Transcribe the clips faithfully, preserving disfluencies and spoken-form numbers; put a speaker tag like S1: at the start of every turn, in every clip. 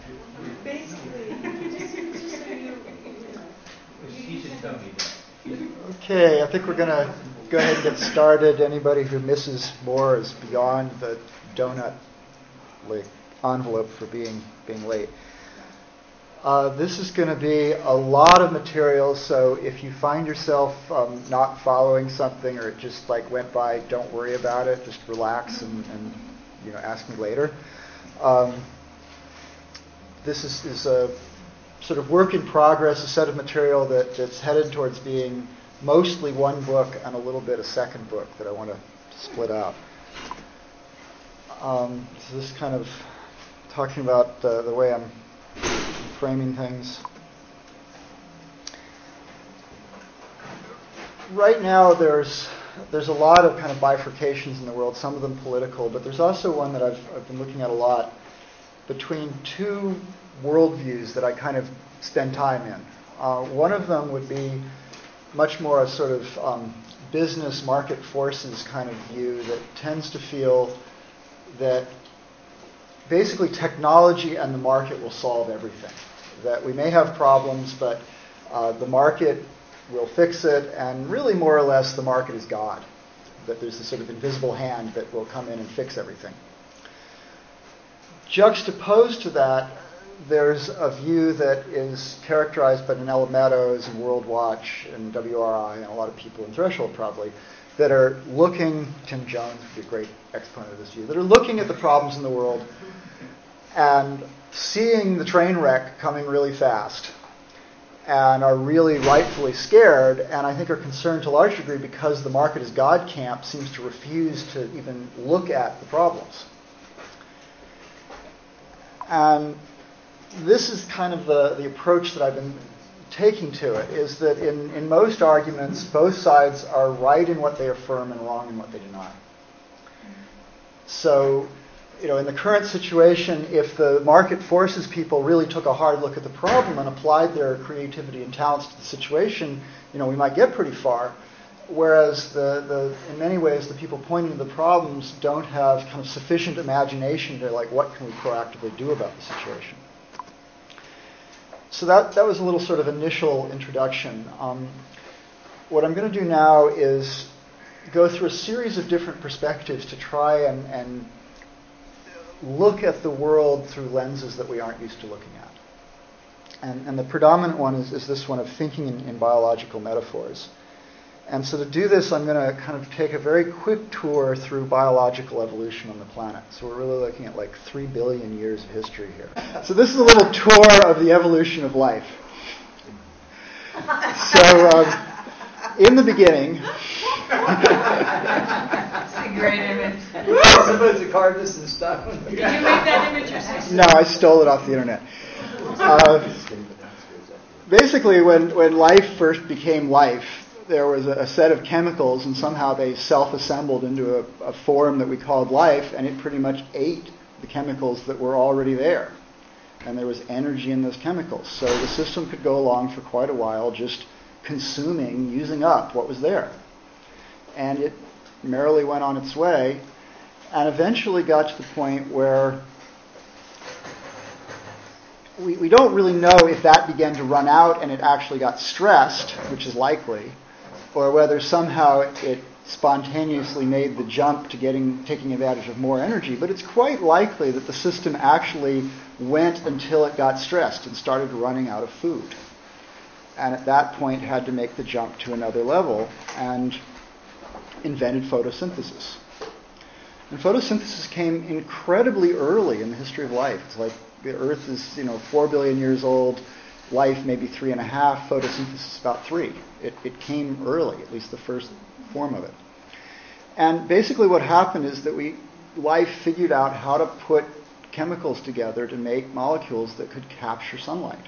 S1: Basically, just, just so you,
S2: You should tell me that.
S3: Okay, I think we're going to go ahead and get started. Anybody who misses more is beyond the donut envelope for being being late. Uh, this is going to be a lot of material, so if you find yourself um, not following something or it just like went by, don't worry about it. Just relax and, and you know ask me later. Um, this is, is a sort of work in progress, a set of material that, that's headed towards being mostly one book and a little bit a second book that I want to split out. Um, so this is kind of talking about uh, the way I'm framing things. Right now there's there's a lot of kind of bifurcations in the world, some of them political, but there's also one that I've, I've been looking at a lot between two worldviews that I kind of spend time in. Uh, one of them would be much more a sort of um, business market forces kind of view that tends to feel that basically technology and the market will solve everything. That we may have problems, but uh, the market will fix it, and really more or less the market is God. That there's this sort of invisible hand that will come in and fix everything. Juxtaposed to that, there's a view that is characterized by Nella Meadows and World Watch and W R I and a lot of people in Threshold probably, that are looking, Tim Jones would be a great exponent of this view, that are looking at the problems in the world and seeing the train wreck coming really fast and are really rightfully scared, and I think are concerned to a large degree because the market is God camp seems to refuse to even look at the problems. And this is kind of the, the approach that I've been taking to it, is that in, in most arguments, both sides are right in what they affirm and wrong in what they deny. So, you know, in the current situation, if the market forces people really took a hard look at the problem and applied their creativity and talents to the situation, you know, we might get pretty far. Whereas the, the in many ways, the people pointing to the problems don't have kind of sufficient imagination to like, what can we proactively do about the situation? So that, that was a little sort of initial introduction. Um, what I'm going to do now is go through a series of different perspectives to try and, and look at the world through lenses that we aren't used to looking at. And, and the predominant one is, is this one of thinking in, in biological metaphors. And so to do this, I'm going to kind of take a very quick tour through biological evolution on the planet. So we're really looking at like three billion years of history here. So this is a little tour of the evolution of life. So um, in the beginning...
S1: That's a great image.
S4: You're supposed to carve this in stone.
S1: Did you make that image yourself?
S3: No, I stole it off the internet. Uh, basically, when, when life first became life, there was a, a set of chemicals, and somehow they self-assembled into a, a form that we called life, and it pretty much ate the chemicals that were already there. And there was energy in those chemicals. So the system could go along for quite a while just consuming, using up what was there. And it merrily went on its way, and eventually got to the point where we, we don't really know if that began to run out and it actually got stressed, which is likely, or whether somehow it spontaneously made the jump to getting taking advantage of more energy. But it's quite likely that the system actually went until it got stressed and started running out of food. And at that point had to make the jump to another level and invented photosynthesis. And photosynthesis came incredibly early in the history of life. It's like the Earth is, you know, four billion years old, life maybe three and a half, photosynthesis about three. It, it came early, at least the first form of it. And basically what happened is that we life figured out how to put chemicals together to make molecules that could capture sunlight.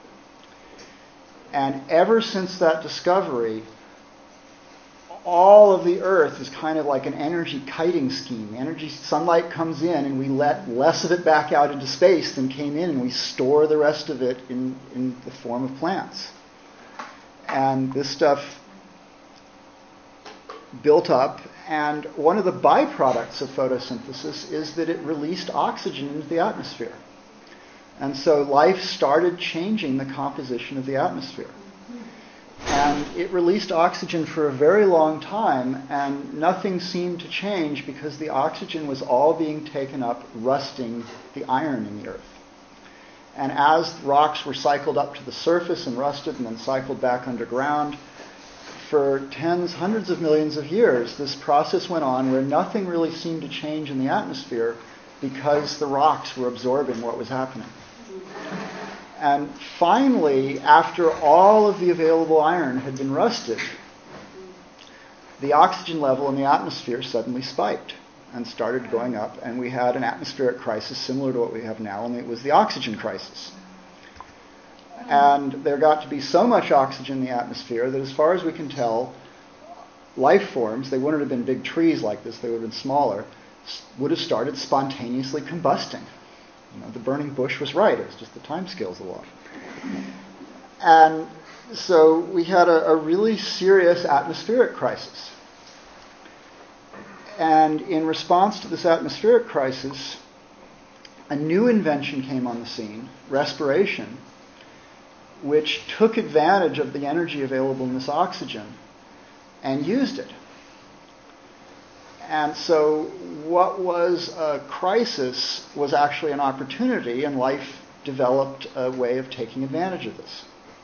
S3: And ever since that discovery, all of the Earth is kind of like an energy kiting scheme. Energy, sunlight comes in, and we let less of it back out into space than came in, and we store the rest of it in, in the form of plants. And this stuff built up, and one of the byproducts of photosynthesis is that it released oxygen into the atmosphere. And so life started changing the composition of the atmosphere. And it released oxygen for a very long time, and nothing seemed to change because the oxygen was all being taken up, rusting the iron in the earth. And as rocks were cycled up to the surface and rusted and then cycled back underground, for tens, hundreds of millions of years, this process went on where nothing really seemed to change in the atmosphere because the rocks were absorbing what was happening. And finally, after all of the available iron had been rusted, the oxygen level in the atmosphere suddenly spiked and started going up, and we had an atmospheric crisis similar to what we have now, only it was the oxygen crisis. And there got to be so much oxygen in the atmosphere that as far as we can tell, life forms, they wouldn't have been big trees like this, they would have been smaller, would have started spontaneously combusting. You know, the burning bush was right, it was just the time scales along. And so we had a, a really serious atmospheric crisis. And in response to this atmospheric crisis, a new invention came on the scene, respiration, which took advantage of the energy available in this oxygen and used it. And so what was a crisis was actually an opportunity, and life developed a way of taking advantage of this.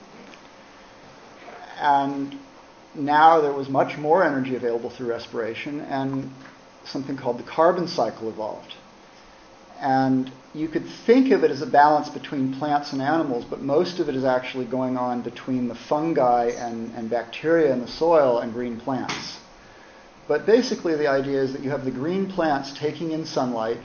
S3: And now there was much more energy available through respiration, and something called the carbon cycle evolved. And you could think of it as a balance between plants and animals, but most of it is actually going on between the fungi and, and bacteria in the soil and green plants. But basically the idea is that you have the green plants taking in sunlight,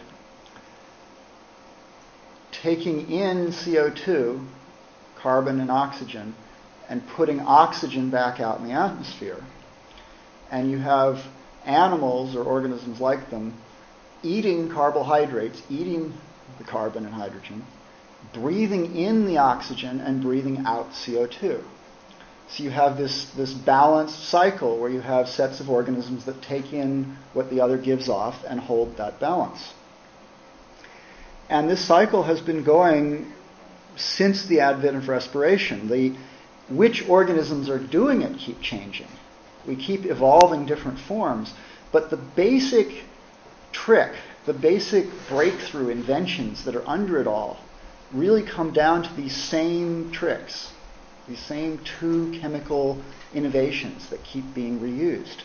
S3: taking in C O two, carbon and oxygen, and putting oxygen back out in the atmosphere. And you have animals or organisms like them eating carbohydrates, eating the carbon and hydrogen, breathing in the oxygen and breathing out C O two. So you have this, this balanced cycle where you have sets of organisms that take in what the other gives off and hold that balance. And this cycle has been going since the advent of respiration. The, which organisms are doing it keep changing. We keep evolving different forms, but the basic trick, the basic breakthrough inventions that are under it all really come down to these same tricks, these same two chemical innovations that keep being reused.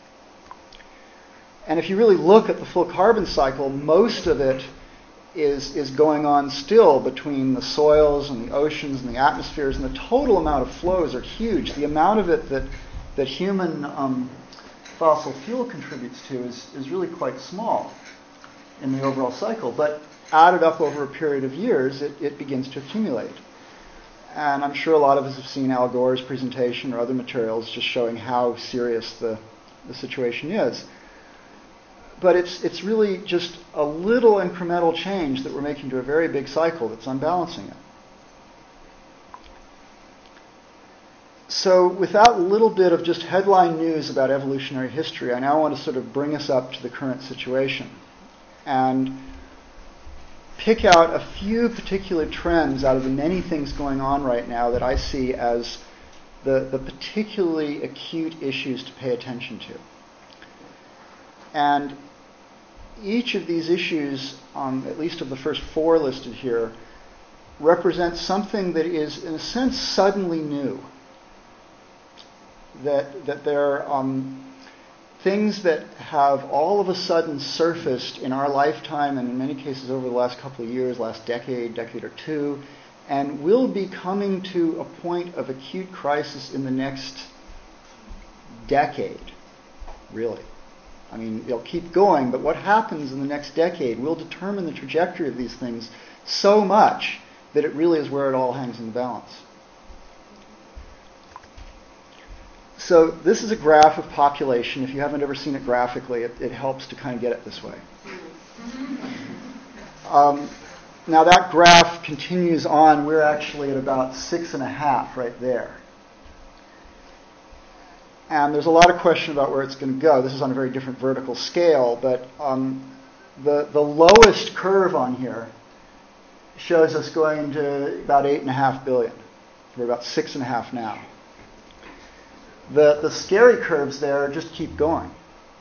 S3: And if you really look at the full carbon cycle, most of it is, is going on still between the soils and the oceans and the atmospheres, and the total amount of flows are huge. The amount of it that, that human um, fossil fuel contributes to is, is really quite small in the overall cycle, but added up over a period of years, it, it begins to accumulate. And I'm sure a lot of us have seen Al Gore's presentation or other materials just showing how serious the, the situation is. But it's it's really just a little incremental change that we're making to a very big cycle that's unbalancing it. So with that little bit of just headline news about evolutionary history, I now want to sort of bring us up to the current situation and pick out a few particular trends out of the many things going on right now that I see as the, the particularly acute issues to pay attention to. And each of these issues, um, at least of the first four listed here, represents something that is, in a sense, suddenly new. That, that there are um, things that have all of a sudden surfaced in our lifetime, and in many cases over the last couple of years, last decade, decade or two, and will be coming to a point of acute crisis in the next decade, really. I mean, they'll keep going, but what happens in the next decade will determine the trajectory of these things so much that it really is where it all hangs in the balance. So this is a graph of population. If you haven't ever seen it graphically, it, it helps to kind of get it this way. Um, now that graph continues on. We're actually at about six and a half right there. And there's a lot of question about where it's going to go. This is on a very different vertical scale, but um, the, the lowest curve on here shows us going to about eight and a half billion. We're about six and a half now. The, the scary curves there just keep going.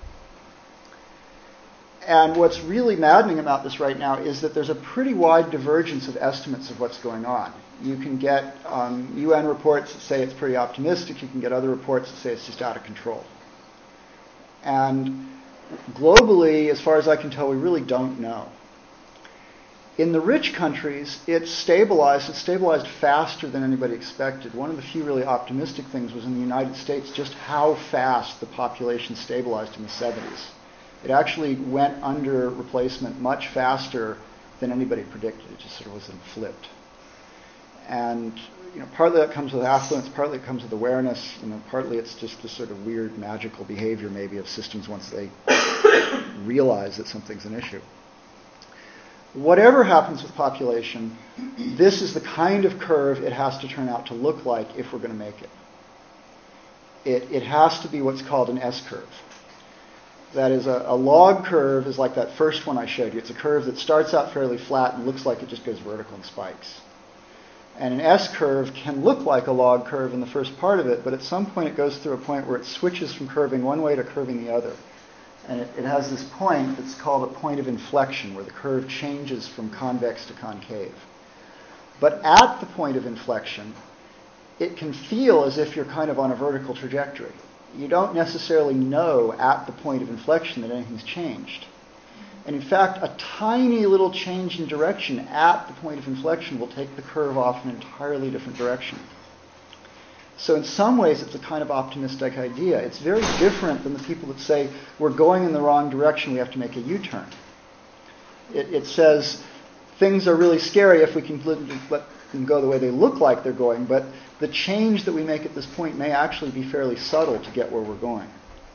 S3: And what's really maddening about this right now is that there's a pretty wide divergence of estimates of what's going on. You can get um, U N reports that say it's pretty optimistic. You can get other reports that say it's just out of control. And globally, as far as I can tell, we really don't know. In the rich countries, it's stabilized. It's stabilized faster than anybody expected. One of the few really optimistic things was in the United States just how fast the population stabilized in the seventies. It actually went under replacement much faster than anybody predicted. It just sort of was flipped. And you know, partly that comes with affluence, partly it comes with awareness, you know, partly it's just this sort of weird magical behavior maybe of systems once they realize that something's an issue. Whatever happens with population, this is the kind of curve it has to turn out to look like if we're going to make it. It, it has to be what's called an S-curve. That is, a, a log curve is like that first one I showed you. It's a curve that starts out fairly flat and looks like it just goes vertical and spikes. And an S-curve can look like a log curve in the first part of it, but at some point it goes through a point where it switches from curving one way to curving the other. And it, it has this point that's called a point of inflection, where the curve changes from convex to concave. But at the point of inflection, it can feel as if you're kind of on a vertical trajectory. You don't necessarily know at the point of inflection that anything's changed. And in fact, a tiny little change in direction at the point of inflection will take the curve off in an entirely different direction. So in some ways, it's a kind of optimistic idea. It's very different than the people that say, we're going in the wrong direction, we have to make a U-turn. It, it says, things are really scary if we can let them go the way they look like they're going, but the change that we make at this point may actually be fairly subtle to get where we're going.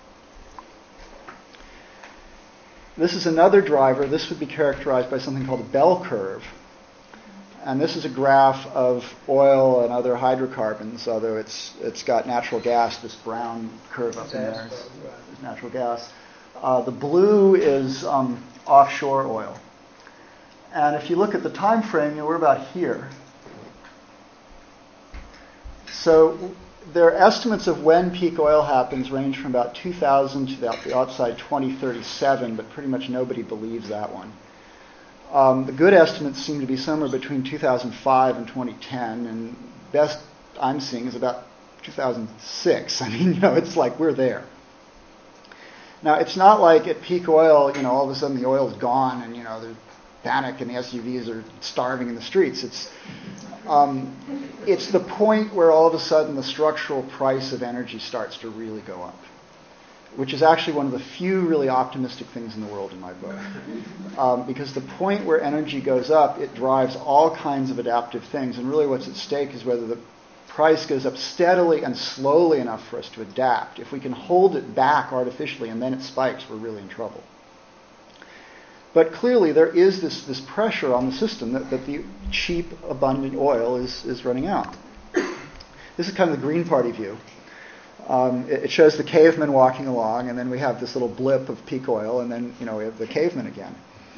S3: This is another driver. This would be characterized by something called a bell curve. And this is a graph of oil and other hydrocarbons, although it's it's got natural gas, this brown curve up in there is, is natural gas. Uh, the blue is um, offshore oil. And if you look at the time frame, you know, we're about here. So their estimates of when peak oil happens range from about two thousand to about the outside twenty thirty-seven, but pretty much nobody believes that one. Um, the good estimates seem to be somewhere between two thousand five and twenty ten, and best I'm seeing is about two thousand six. I mean, you know, it's like we're there. Now, it's not like at peak oil, you know, all of a sudden the oil's gone and, you know, there's panic and the S U Vs are starving in the streets. It's um, it's the point where all of a sudden the structural price of energy starts to really go up, which is actually one of the few really optimistic things in the world in my book. Um, because the point where energy goes up, it drives all kinds of adaptive things, and really what's at stake is whether the price goes up steadily and slowly enough for us to adapt. If we can hold it back artificially and then it spikes, we're really in trouble. But clearly there is this, this pressure on the system that, that the cheap, abundant oil is, is running out. This is kind of the Green Party view. Um, it, it shows the cavemen walking along, and then we have this little blip of peak oil, and then, you know, we have the cavemen again.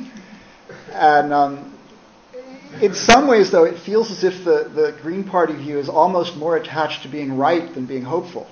S3: And um, in some ways, though, it feels as if the, the Green Party view is almost more attached to being right than being hopeful.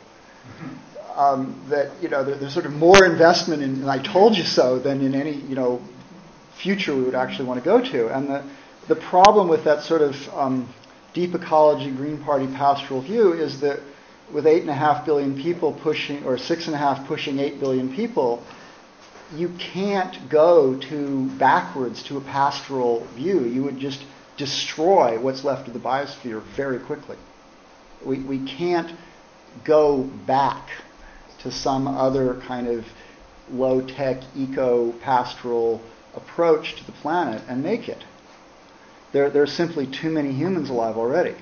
S3: Um, that, you know, there, there's sort of more investment in, and I told you so, than in any, you know, future we would actually want to go to. And the, the problem with that sort of um, deep ecology, Green Party pastoral view is that with eight and a half billion people pushing, or six and a half pushing eight billion people, you can't go to backwards to a pastoral view. You would just destroy what's left of the biosphere very quickly. We we can't go back to some other kind of low-tech, eco-pastoral approach to the planet and make it. There, there are simply too many humans alive already.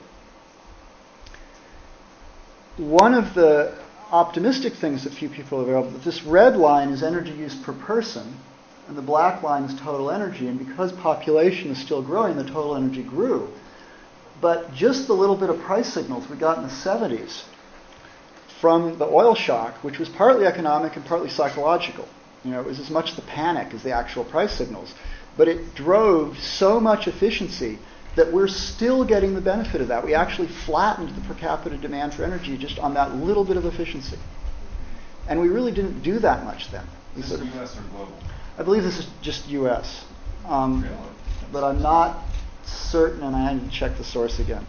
S3: One of the optimistic things that few people are aware of, that this red line is energy use per person, and the black line is total energy, and because population is still growing, the total energy grew. But just the little bit of price signals we got in the seventies from the oil shock, which was partly economic and partly psychological. You know, it was as much the panic as the actual price signals. But it drove so much efficiency that we're still getting the benefit of that. We actually flattened the per capita demand for energy just on that little bit of efficiency. And we really didn't do that much then. We
S5: Is
S3: sort
S5: this
S3: of,
S5: U S or global?
S3: I believe this is just U S. Um,
S5: Really?
S3: but I'm not certain, and I need to check the source again.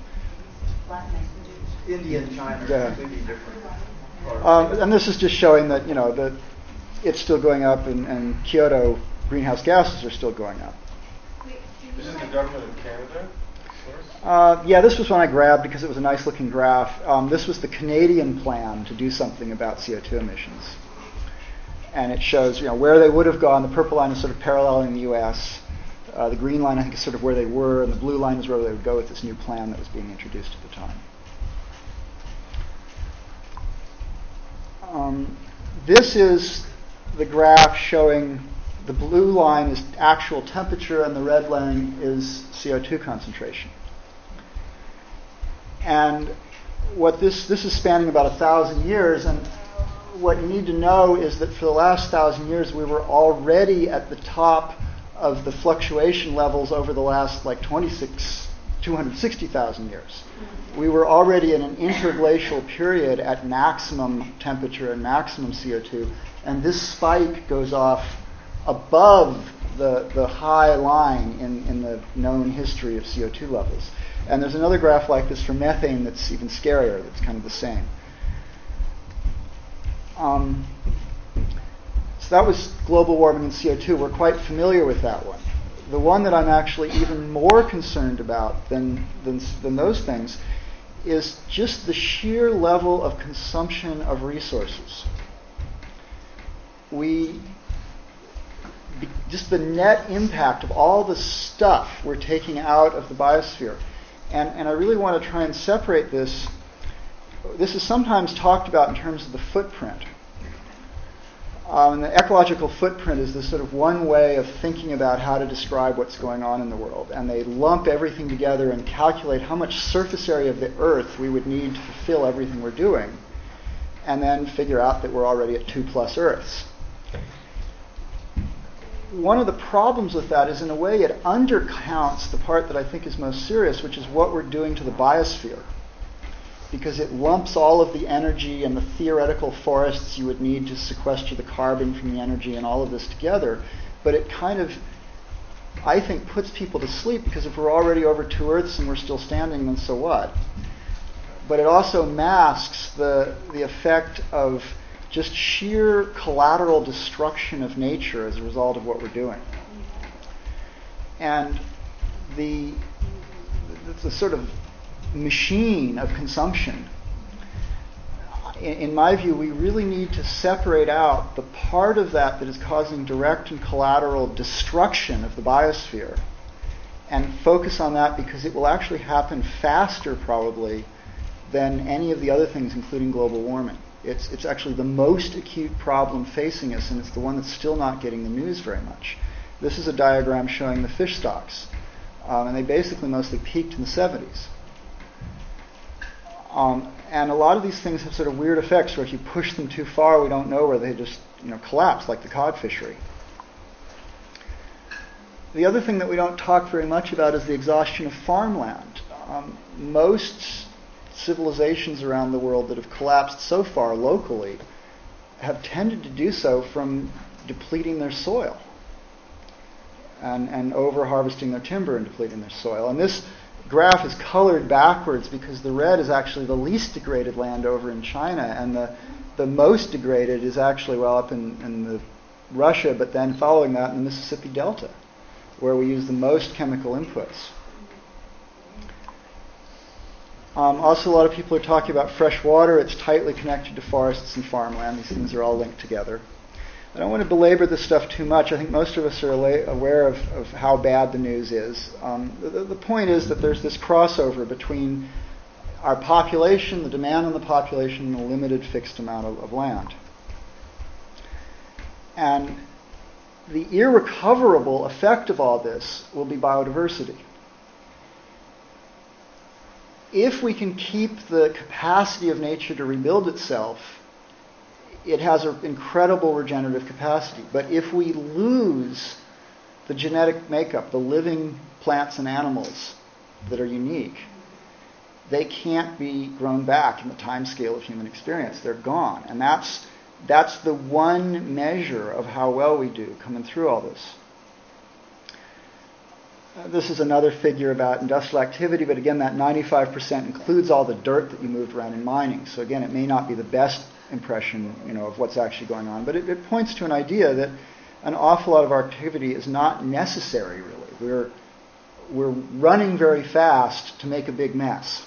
S4: India and China
S3: Yeah.
S4: are completely different. parts.
S3: Um, and this is just showing that, you know, that it's still going up, and, and Kyoto greenhouse gases are still going up.
S5: This is the government of Canada source?
S3: Uh, yeah, this was one I grabbed because it was a nice looking graph. Um, this was the Canadian plan to do something about C O two emissions. And it shows, you know, where they would have gone. The purple line is sort of paralleling the U S. Uh, the green line, I think, is sort of where they were, and the blue line is where they would go with this new plan that was being introduced at the time. Um, this is the graph showing the blue line is actual temperature and the red line is C O two concentration. And what this this is spanning about a thousand years, and what you need to know is that for the last thousand years we were already at the top of the fluctuation levels over the last like twenty-six, two hundred sixty thousand years. We were already in an interglacial period at maximum temperature and maximum C O two, and this spike goes off above the, the high line in, in the known history of C O two levels. And there's another graph like this for methane that's even scarier, that's kind of the same. Um, so that was global warming and C O two. We're quite familiar with that one. The one that I'm actually even more concerned about than, than, than those things is just the sheer level of consumption of resources. We, just the net impact of all the stuff we're taking out of the biosphere. And, and I really want to try and separate this. This is sometimes talked about in terms of the footprint. Um, and the ecological footprint is this sort of one way of thinking about how to describe what's going on in the world. And they lump everything together and calculate how much surface area of the Earth we would need to fulfill everything we're doing, and then figure out that we're already at two plus Earths. One of the problems with that is, in a way, it undercounts the part that I think is most serious, which is what we're doing to the biosphere. Because it lumps all of the energy and the theoretical forests you would need to sequester the carbon from the energy and all of this together. But it kind of, I think, puts people to sleep, because if we're already over two Earths and we're still standing, then so what? But it also masks the, the effect of just sheer collateral destruction of nature as a result of what we're doing. And the, the sort of machine of consumption, in, in my view, we really need to separate out the part of that that is causing direct and collateral destruction of the biosphere and focus on that, because it will actually happen faster probably than any of the other things, including global warming. It's, it's actually the most acute problem facing us, and it's the one that's still not getting the news very much. This is a diagram showing the fish stocks, um, and they basically mostly peaked in the seventies. Um, and a lot of these things have sort of weird effects where if you push them too far, we don't know where they just, you know, collapse, like the cod fishery. The other thing that we don't talk very much about is the exhaustion of farmland. Um, most civilizations around the world that have collapsed so far locally have tended to do so from depleting their soil and, and over-harvesting their timber and depleting their soil. And this graph is colored backwards because the red is actually the least degraded land over in China, and the, the most degraded is actually, well, up in, in the Russia, but then following that in the Mississippi Delta, where we use the most chemical inputs. Um, also, a lot of people are talking about fresh water. It's tightly connected to forests and farmland. These things are all linked together. I don't want to belabor this stuff too much. I think most of us are aware of, of how bad the news is. Um, the, the point is that there's this crossover between our population, the demand on the population, and a limited fixed amount of, of land. And the irrecoverable effect of all this will be biodiversity. If we can keep the capacity of nature to rebuild itself, it has an incredible regenerative capacity. But if we lose the genetic makeup, the living plants and animals, that are unique, they can't be grown back in the time scale of human experience. They're gone. And that's that's the one measure of how well we do coming through all this. Uh, this is another figure about industrial activity, but again, that ninety-five percent includes all the dirt that you moved around in mining. So again, it may not be the best impression, you know, of what's actually going on, but it, it points to an idea that an awful lot of our activity is not necessary, really. We're we're running very fast to make a big mess.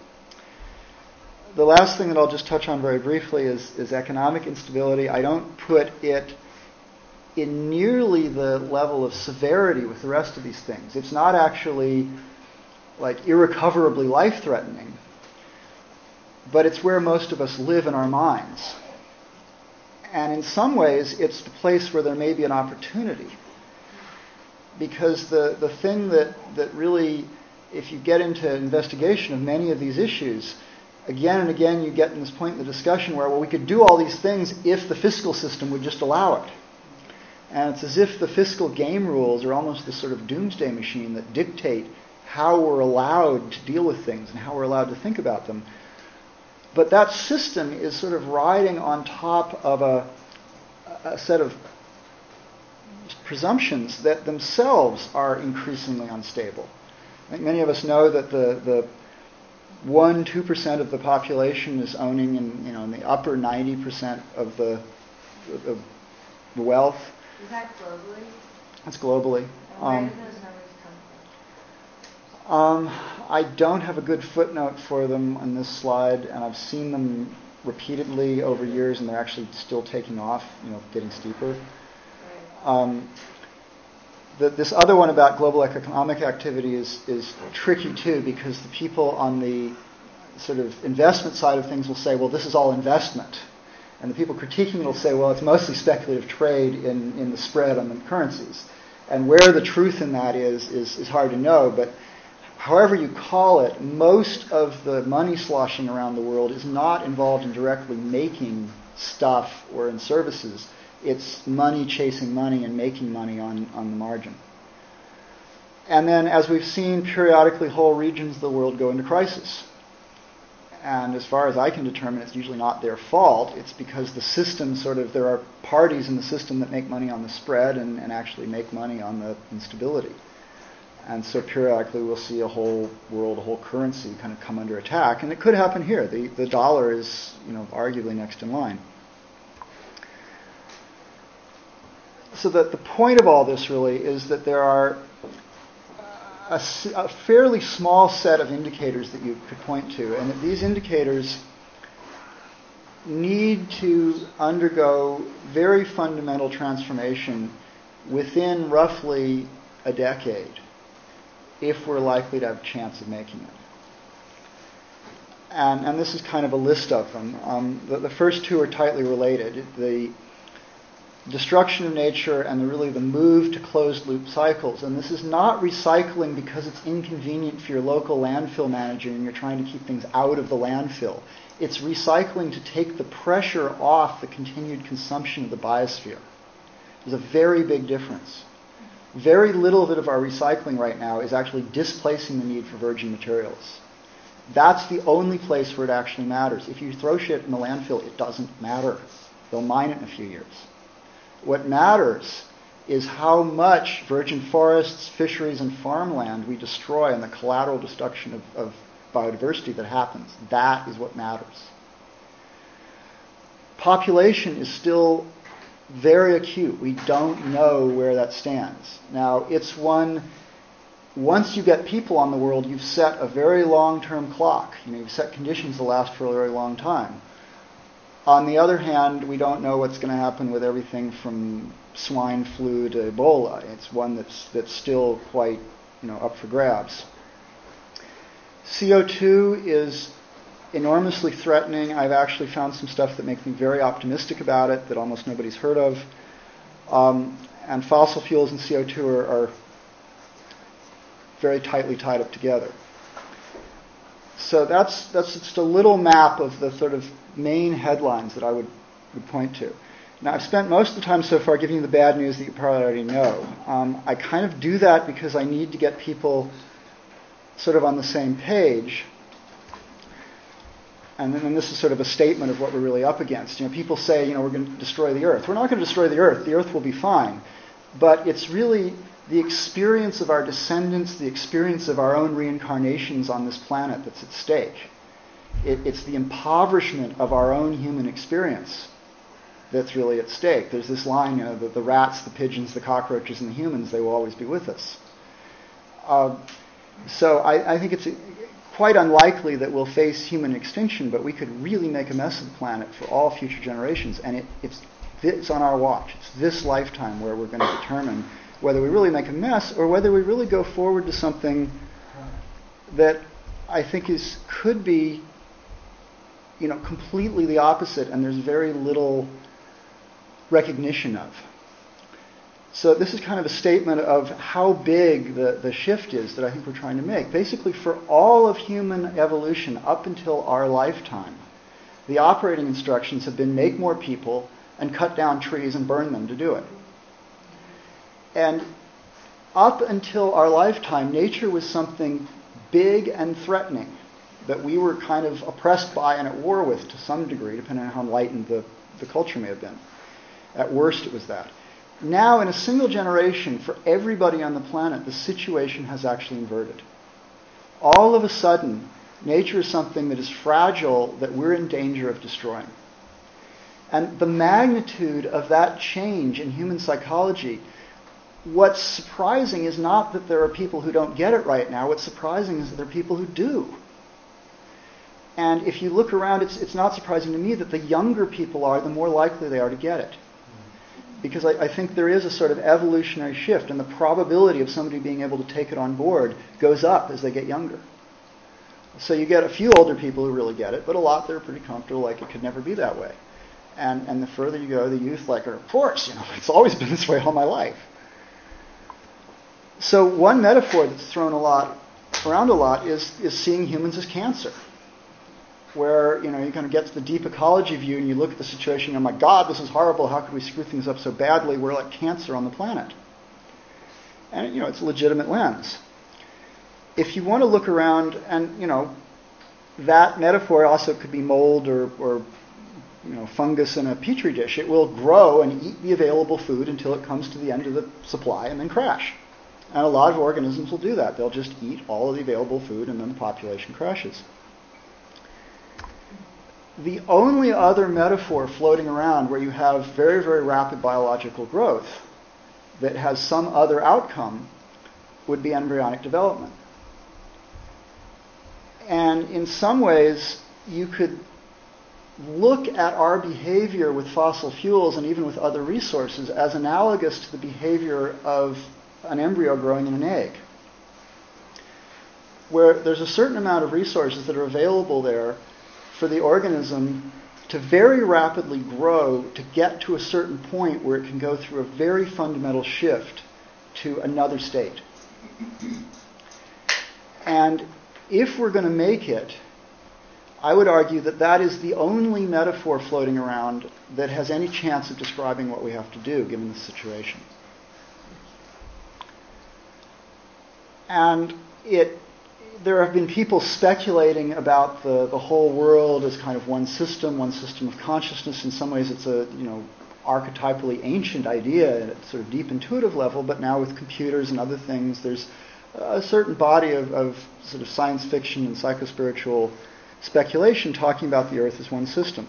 S3: The last thing that I'll just touch on very briefly is, is economic instability. I don't put it in nearly the level of severity with the rest of these things. It's not actually like irrecoverably life-threatening, but it's where most of us live in our minds. And in some ways, it's the place where there may be an opportunity. Because the, the thing that, that really, if you get into investigation of many of these issues, again and again you get in this point in the discussion where, well, we could do all these things if the fiscal system would just allow it. And it's as if the fiscal game rules are almost this sort of doomsday machine that dictate how we're allowed to deal with things and how we're allowed to think about them. But that system is sort of riding on top of a, a set of presumptions that themselves are increasingly unstable. I think many of us know that the, the one, two percent of the population is owning in, you know, in the upper ninety percent of the, of the wealth.
S1: Is that globally?
S3: That's globally.
S1: And where
S3: Um,
S1: do those numbers come from?
S3: Um, I don't have a good footnote for them on this slide, and I've seen them repeatedly over years, and they're actually still taking off, you know, getting steeper. Um, the, this other one about global economic activity is, is tricky too, because the people on the sort of investment side of things will say, well, this is all investment. And the people critiquing it will say, well, it's mostly speculative trade in, in the spread on the currencies. And where the truth in that is, is, is hard to know, but however you call it, most of the money sloshing around the world is not involved in directly making stuff or in services. It's money chasing money and making money on, on the margin. And then, as we've seen, periodically whole regions of the world go into crisis. And as far as I can determine, it's usually not their fault. It's because the system sort of, there are parties in the system that make money on the spread and, and actually make money on the instability. And so periodically we'll see a whole world, a whole currency kind of come under attack. And it could happen here. The, the dollar is, you know, arguably next in line. So that the point of all this really is that there are a, a fairly small set of indicators that you could point to, and that these indicators need to undergo very fundamental transformation within roughly a decade if we're likely to have a chance of making it. And, and this is kind of a list of them. Um, the, the first two are tightly related. The destruction of nature and the, really the move to closed-loop cycles. And this is not recycling because it's inconvenient for your local landfill manager and you're trying to keep things out of the landfill. It's recycling to take the pressure off the continued consumption of the biosphere. There's a very big difference. Very little bit of our recycling right now is actually displacing the need for virgin materials. That's the only place where it actually matters. If you throw shit in the landfill, it doesn't matter. They'll mine it in a few years. What matters is how much virgin forests, fisheries, and farmland we destroy and the collateral destruction of, of biodiversity that happens. That is what matters. Population is still very acute. We don't know where that stands. Now, it's one, once you get people on the world, you've set a very long-term clock. You know, you've set conditions to last for a very long time. On the other hand, we don't know what's going to happen with everything from swine flu to Ebola. It's one that's that's still quite, you know, up for grabs. C O two is enormously threatening. I've actually found some stuff that makes me very optimistic about it that almost nobody's heard of. Um, and fossil fuels and C O two are, are very tightly tied up together. So that's that's just a little map of the sort of main headlines that I would, would point to. Now, I've spent most of the time so far giving you the bad news that you probably already know. Um, I kind of do that because I need to get people sort of on the same page. And then and this is sort of a statement of what we're really up against. You know, people say, you know, we're going to destroy the Earth. We're not going to destroy the Earth. The Earth will be fine. But it's really the experience of our descendants, the experience of our own reincarnations on this planet that's at stake. It, it's the impoverishment of our own human experience that's really at stake. There's this line, you know, the, the rats, the pigeons, the cockroaches, and the humans, they will always be with us. Uh, so I, I think it's quite unlikely that we'll face human extinction, but we could really make a mess of the planet for all future generations. And it, it's, it's on our watch. It's this lifetime where we're going to determine whether we really make a mess or whether we really go forward to something that I think is could be, you know, completely the opposite, and there's very little recognition of. So this is kind of a statement of how big the, the shift is that I think we're trying to make. Basically, for all of human evolution up until our lifetime, the operating instructions have been make more people and cut down trees and burn them to do it. And up until our lifetime, nature was something big and threatening that we were kind of oppressed by and at war with to some degree, depending on how enlightened the, the culture may have been. At worst, it was that. Now, in a single generation, for everybody on the planet, the situation has actually inverted. All of a sudden, nature is something that is fragile, that we're in danger of destroying. And the magnitude of that change in human psychology, what's surprising is not that there are people who don't get it right now. What's surprising is that there are people who do. And if you look around, it's, it's not surprising to me that the younger people are, the more likely they are to get it. Because I, I think there is a sort of evolutionary shift, and the probability of somebody being able to take it on board goes up as they get younger. So you get a few older people who really get it, but a lot that are pretty comfortable, like it could never be that way. And and the further you go, the youth like, of course, you know, it's always been this way all my life. So one metaphor that's thrown a lot around a lot is is seeing humans as cancer, where, you know, you kind of get to the deep ecology view and you look at the situation, oh my God, this is horrible, how could we screw things up so badly? We're like cancer on the planet. And, you know, it's a legitimate lens. If you want to look around, and, you know, that metaphor also could be mold or, or you know, fungus in a petri dish. It will grow and eat the available food until it comes to the end of the supply and then crash. And a lot of organisms will do that. They'll just eat all of the available food and then the population crashes. The only other metaphor floating around where you have very, very rapid biological growth that has some other outcome would be embryonic development. And in some ways, you could look at our behavior with fossil fuels and even with other resources as analogous to the behavior of an embryo growing in an egg, where there's a certain amount of resources that are available there for the organism to very rapidly grow to get to a certain point where it can go through a very fundamental shift to another state. And if we're going to make it, I would argue that that is the only metaphor floating around that has any chance of describing what we have to do given the situation. And it, there have been people speculating about the, the whole world as kind of one system, one system of consciousness. In some ways it's a, you know, archetypally ancient idea at a sort of deep intuitive level, but now with computers and other things, there's a certain body of, of sort of science fiction and psychospiritual speculation talking about the Earth as one system.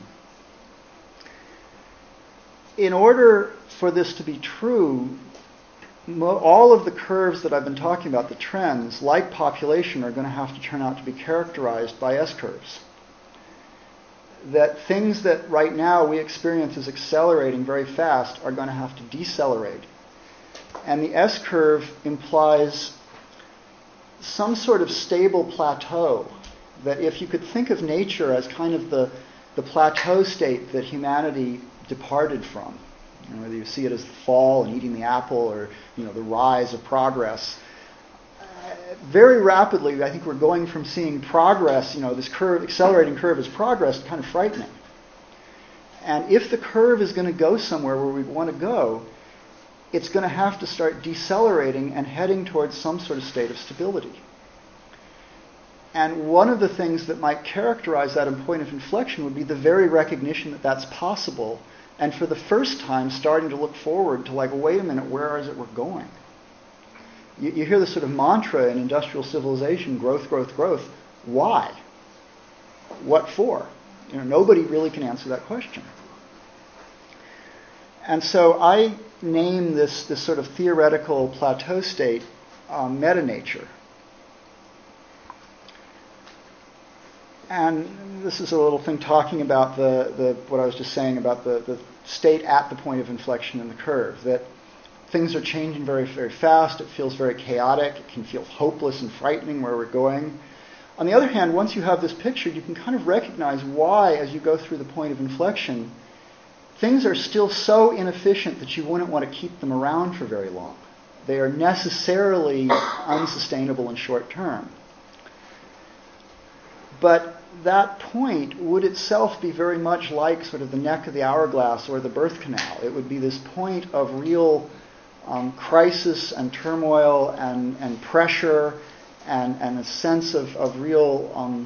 S3: In order for this to be true, mo- all of the curves that I've been talking about, the trends, like population, are going to have to turn out to be characterized by S-curves. That things that right now we experience as accelerating very fast are going to have to decelerate. And the S-curve implies some sort of stable plateau, that if you could think of nature as kind of the, the plateau state that humanity departed from, you know, whether you see it as the fall and eating the apple, or, you know, the rise of progress, uh, very rapidly I think we're going from seeing progress, you know, this curve, accelerating curve as progress, kind of frightening. And if the curve is going to go somewhere where we want to go, it's going to have to start decelerating and heading towards some sort of state of stability. And one of the things that might characterize that point of inflection would be the very recognition that that's possible, and for the first time starting to look forward to like, wait a minute, where is it we're going? You, you hear this sort of mantra in industrial civilization, growth, growth, growth. Why? What for? You know, nobody really can answer that question. And so I name this, this sort of theoretical plateau state um, meta-nature. And this is a little thing talking about the, the what I was just saying about the, the state at the point of inflection in the curve, that things are changing very, very fast. It feels very chaotic. It can feel hopeless and frightening where we're going. On the other hand, once you have this picture, you can kind of recognize why, as you go through the point of inflection, things are still so inefficient that you wouldn't want to keep them around for very long. They are necessarily unsustainable in short term. But that point would itself be very much like sort of the neck of the hourglass or the birth canal. It would be this point of real um, crisis and turmoil and, and pressure and, and a sense of, of real um,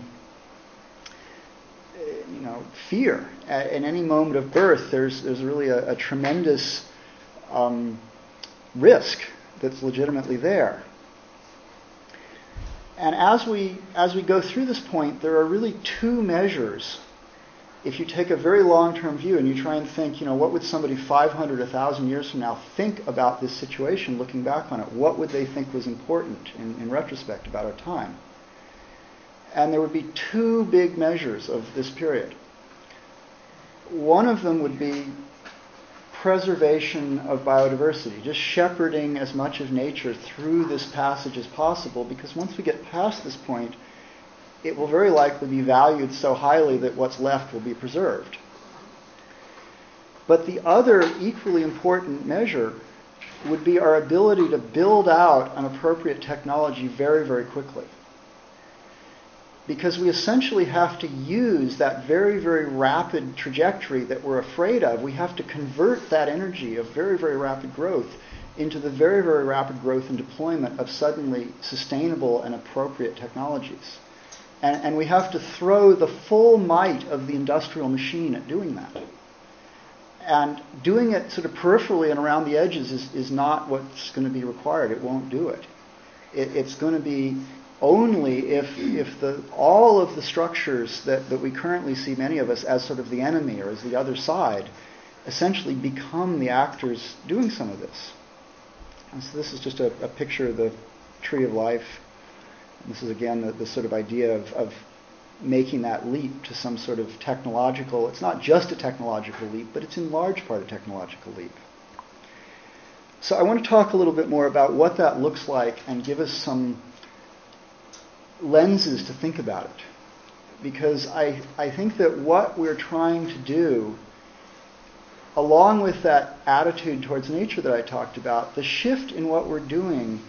S3: you know, fear. At, in any moment of birth, there's, there's really a, a tremendous um, risk that's legitimately there. And as we as we go through this point, there are really two measures. If you take a very long-term view and you try and think, you know, what would somebody five hundred, one thousand years from now think about this situation, looking back on it? What would they think was important in, in retrospect about our time? And there would be two big measures of this period. One of them would be preservation of biodiversity, just shepherding as much of nature through this passage as possible, because once we get past this point, it will very likely be valued so highly that what's left will be preserved. But the other equally important measure would be our ability to build out an appropriate technology very, very quickly. Because we essentially have to use that very, very rapid trajectory that we're afraid of. We have to convert that energy of very, very rapid growth into the very, very rapid growth and deployment of suddenly sustainable and appropriate technologies. And, and we have to throw the full might of the industrial machine at doing that. And doing it sort of peripherally and around the edges is, is not what's going to be required. It won't do it. it it's going to be only if if the all of the structures that, that we currently see, many of us, as sort of the enemy or as the other side, essentially become the actors doing some of this. And so this is just a, a picture of the tree of life. And this is again the, the sort of idea of, of making that leap to some sort of technological, it's not just a technological leap, but it's in large part a technological leap. So I want to talk a little bit more about what that looks like and give us some lenses to think about it. Because I, I think that what we're trying to do, along with that attitude towards nature that I talked about, the shift in what we're doing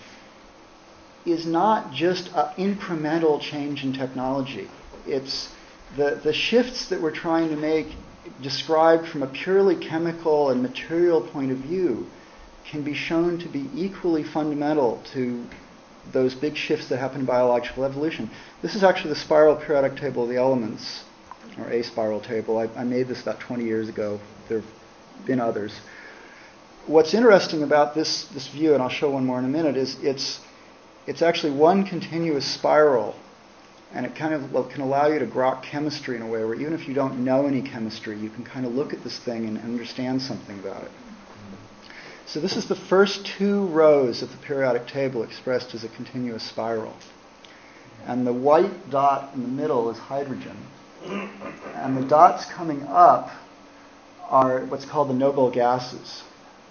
S3: is not just an incremental change in technology. It's the, the shifts that we're trying to make, described from a purely chemical and material point of view, can be shown to be equally fundamental to those big shifts that happen in biological evolution. This is actually the spiral periodic table of the elements, or a spiral table. I, I made this about twenty years ago. There have been others. What's interesting about this, this view, and I'll show one more in a minute, is it's it's actually one continuous spiral, and it kind of can allow you to grok chemistry in a way where even if you don't know any chemistry, you can kind of look at this thing and understand something about it. So this is the first two rows of the periodic table expressed as a continuous spiral. And the white dot in the middle is hydrogen. And the dots coming up are what's called the noble gases.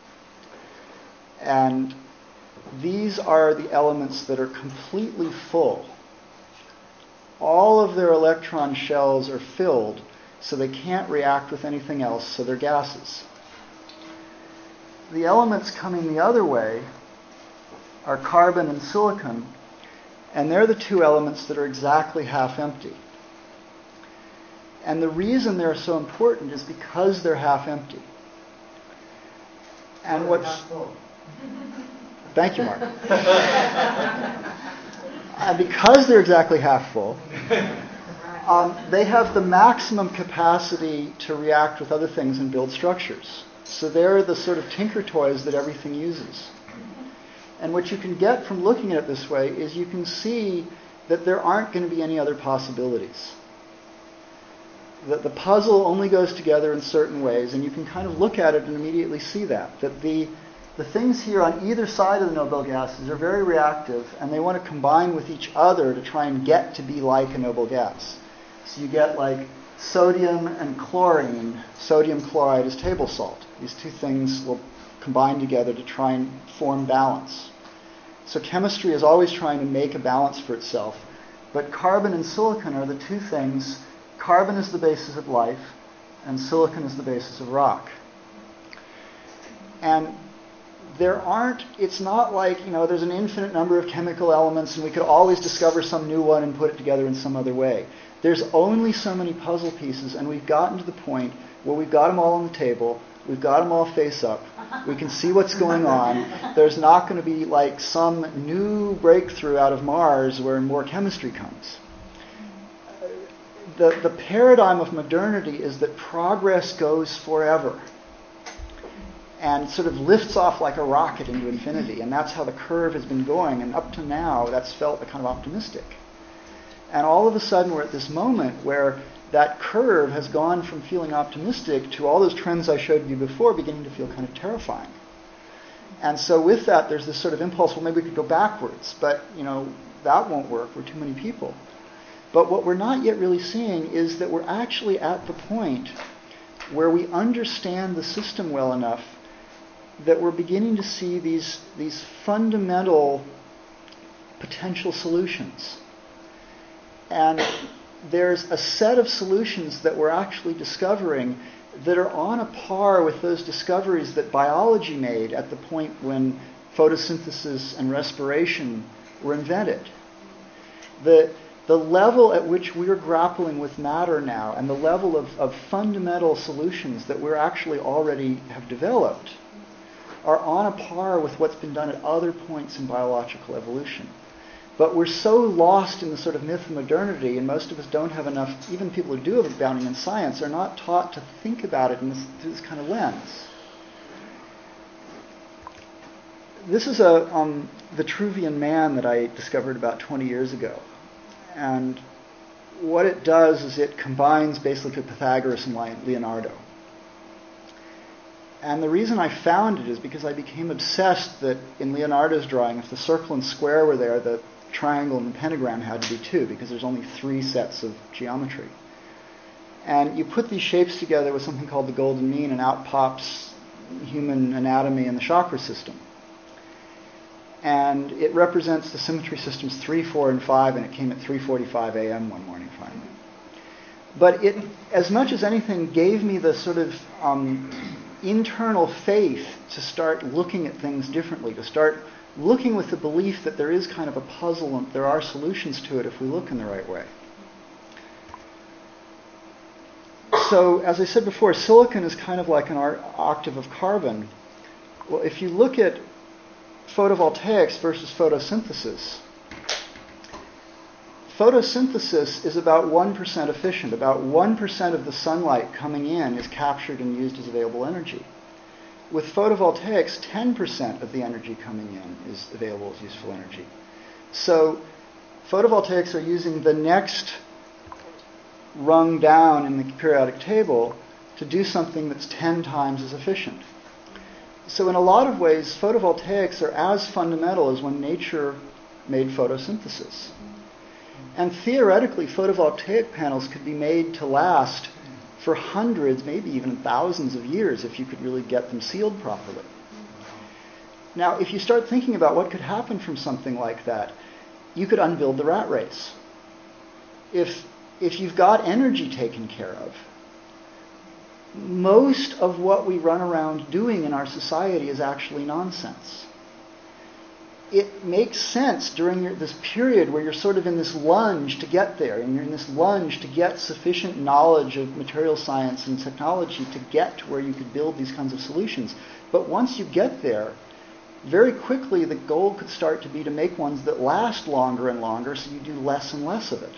S3: And these are the elements that are completely full. All of their electron shells are filled, so they can't react with anything else, so they're gases. The elements coming the other way are carbon and silicon, and they're the two elements that are exactly half empty. And the reason they're so important is because they're half empty. And what's... Thank you, Mark. And because they're exactly half full, um, they have the maximum capacity to react with other things and build structures. So they're the sort of tinker toys that everything uses. And what you can get from looking at it this way is you can see that there aren't going to be any other possibilities. That the puzzle only goes together in certain ways, and you can kind of look at it and immediately see that. That the, the things here on either side of the noble gases are very reactive, and they want to combine with each other to try and get to be like a noble gas. So you get like sodium and chlorine. Sodium chloride is table salt. These two things will combine together to try and form balance. So chemistry is always trying to make a balance for itself. But carbon and silicon are the two things. Carbon is the basis of life, and silicon is the basis of rock. And there aren't, it's not like, you know, there's an infinite number of chemical elements and we could always discover some new one and put it together in some other way. There's only so many puzzle pieces, and we've gotten to the point where we've got them all on the table. We've got them all face up. We can see what's going on. There's not going to be like some new breakthrough out of Mars where more chemistry comes. The, the paradigm of modernity is that progress goes forever and sort of lifts off like a rocket into infinity. And that's how the curve has been going. And up to now, that's felt kind of optimistic. And all of a sudden, we're at this moment where that curve has gone from feeling optimistic to all those trends I showed you before beginning to feel kind of terrifying. And so with that, there's this sort of impulse, well, maybe we could go backwards. But, you know, that won't work. We're too many people. But what we're not yet really seeing is that we're actually at the point where we understand the system well enough that we're beginning to see these, these fundamental potential solutions. And there's a set of solutions that we're actually discovering that are on a par with those discoveries that biology made at the point when photosynthesis and respiration were invented. The, the level at which we're grappling with matter now and the level of, of fundamental solutions that we're actually already have developed are on a par with what's been done at other points in biological evolution. But we're so lost in the sort of myth of modernity, and most of us don't have enough, even people who do have a grounding in science, are not taught to think about it in this, through this kind of lens. This is a um, Vitruvian Man that I discovered about twenty years ago. And what it does is it combines basically Pythagoras and Leonardo. And the reason I found it is because I became obsessed that in Leonardo's drawing, if the circle and square were there, the triangle and the pentagram had to be two, because there's only three sets of geometry. And you put these shapes together with something called the golden mean, and out pops human anatomy and the chakra system. And it represents the symmetry systems three, four, and five, and it came at three forty-five a.m. one morning finally. But it, as much as anything, gave me the sort of um, internal faith to start looking at things differently, to start looking with the belief that there is kind of a puzzle and there are solutions to it if we look in the right way. So, as I said before, silicon is kind of like an octave of carbon. Well, if you look at photovoltaics versus photosynthesis, photosynthesis is about one percent efficient. About one percent of the sunlight coming in is captured and used as available energy. With photovoltaics, ten percent of the energy coming in is available as useful energy. So photovoltaics are using the next rung down in the periodic table to do something that's ten times as efficient. So in a lot of ways, photovoltaics are as fundamental as when nature made photosynthesis. And theoretically, photovoltaic panels could be made to last for hundreds, maybe even thousands of years if you could really get them sealed properly. Now, if you start thinking about what could happen from something like that, you could unbuild the rat race. If, if you've got energy taken care of, most of what we run around doing in our society is actually nonsense. It makes sense during your, this period where you're sort of in this lunge to get there, and you're in this lunge to get sufficient knowledge of material science and technology to get to where you could build these kinds of solutions. But once you get there, very quickly the goal could start to be to make ones that last longer and longer, so you do less and less of it.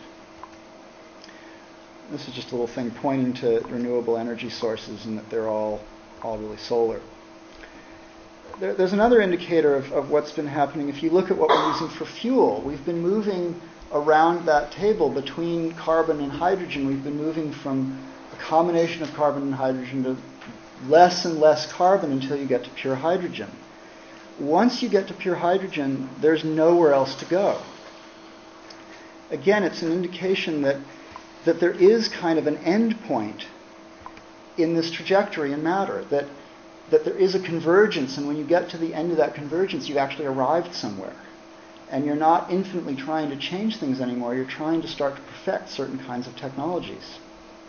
S3: This is just a little thing pointing to renewable energy sources and that they're all, all really solar. There, there's another indicator of, of what's been happening. If you look at what we're using for fuel, we've been moving around that table between carbon and hydrogen. We've been moving from a combination of carbon and hydrogen to less and less carbon until you get to pure hydrogen. Once you get to pure hydrogen, there's nowhere else to go. Again, it's an indication that, that there is kind of an end point in this trajectory in matter, that, that there is a convergence, and when you get to the end of that convergence, you've actually arrived somewhere. And you're not infinitely trying to change things anymore, you're trying to start to perfect certain kinds of technologies.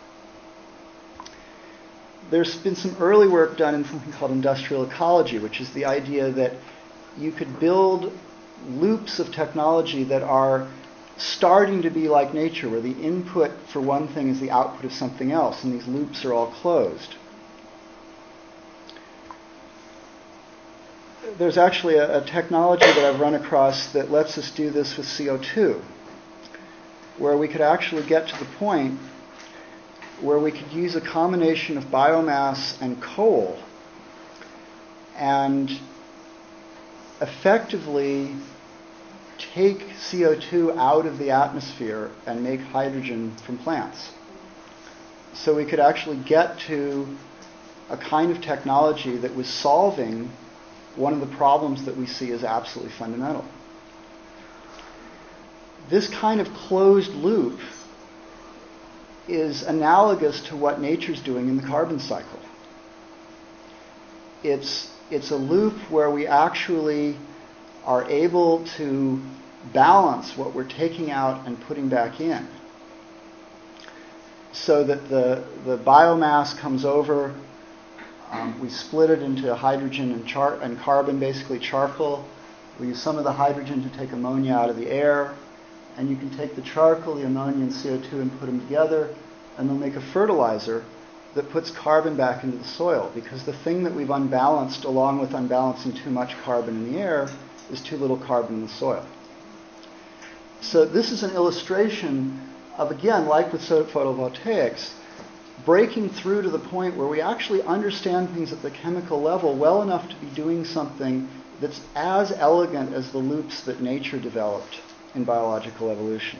S3: There's been some early work done in something called industrial ecology, which is the idea that you could build loops of technology that are starting to be like nature, where the input for one thing is the output of something else, and these loops are all closed. There's actually a, a technology that I've run across that lets us do this with C O two, where we could actually get to the point where we could use a combination of biomass and coal and effectively take C O two out of the atmosphere and make hydrogen from plants. So we could actually get to a kind of technology that was solving one of the problems that we see as absolutely fundamental. This kind of closed loop is analogous to what nature's doing in the carbon cycle. It's, it's a loop where we actually are able to balance what we're taking out and putting back in, so that the, the biomass comes over, um, we split it into hydrogen and, char- and carbon, basically charcoal. We use some of the hydrogen to take ammonia out of the air, and you can take the charcoal, the ammonia, and C O two and put them together, and they'll make a fertilizer that puts carbon back into the soil, because the thing that we've unbalanced, along with unbalancing too much carbon in the air, is too little carbon in the soil. So this is an illustration of, again, like with photovoltaics, breaking through to the point where we actually understand things at the chemical level well enough to be doing something that's as elegant as the loops that nature developed in biological evolution.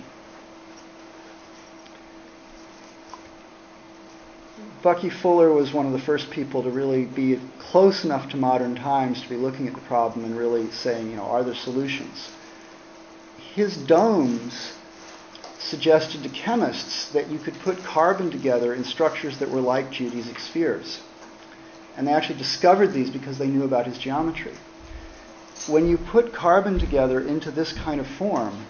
S3: Bucky Fuller was one of the first people to really be close enough to modern times to be looking at the problem and really saying, you know, are there solutions? His domes suggested to chemists that you could put carbon together in structures that were like geodesic spheres. And they actually discovered these because they knew about his geometry. When you put carbon together into this kind of form,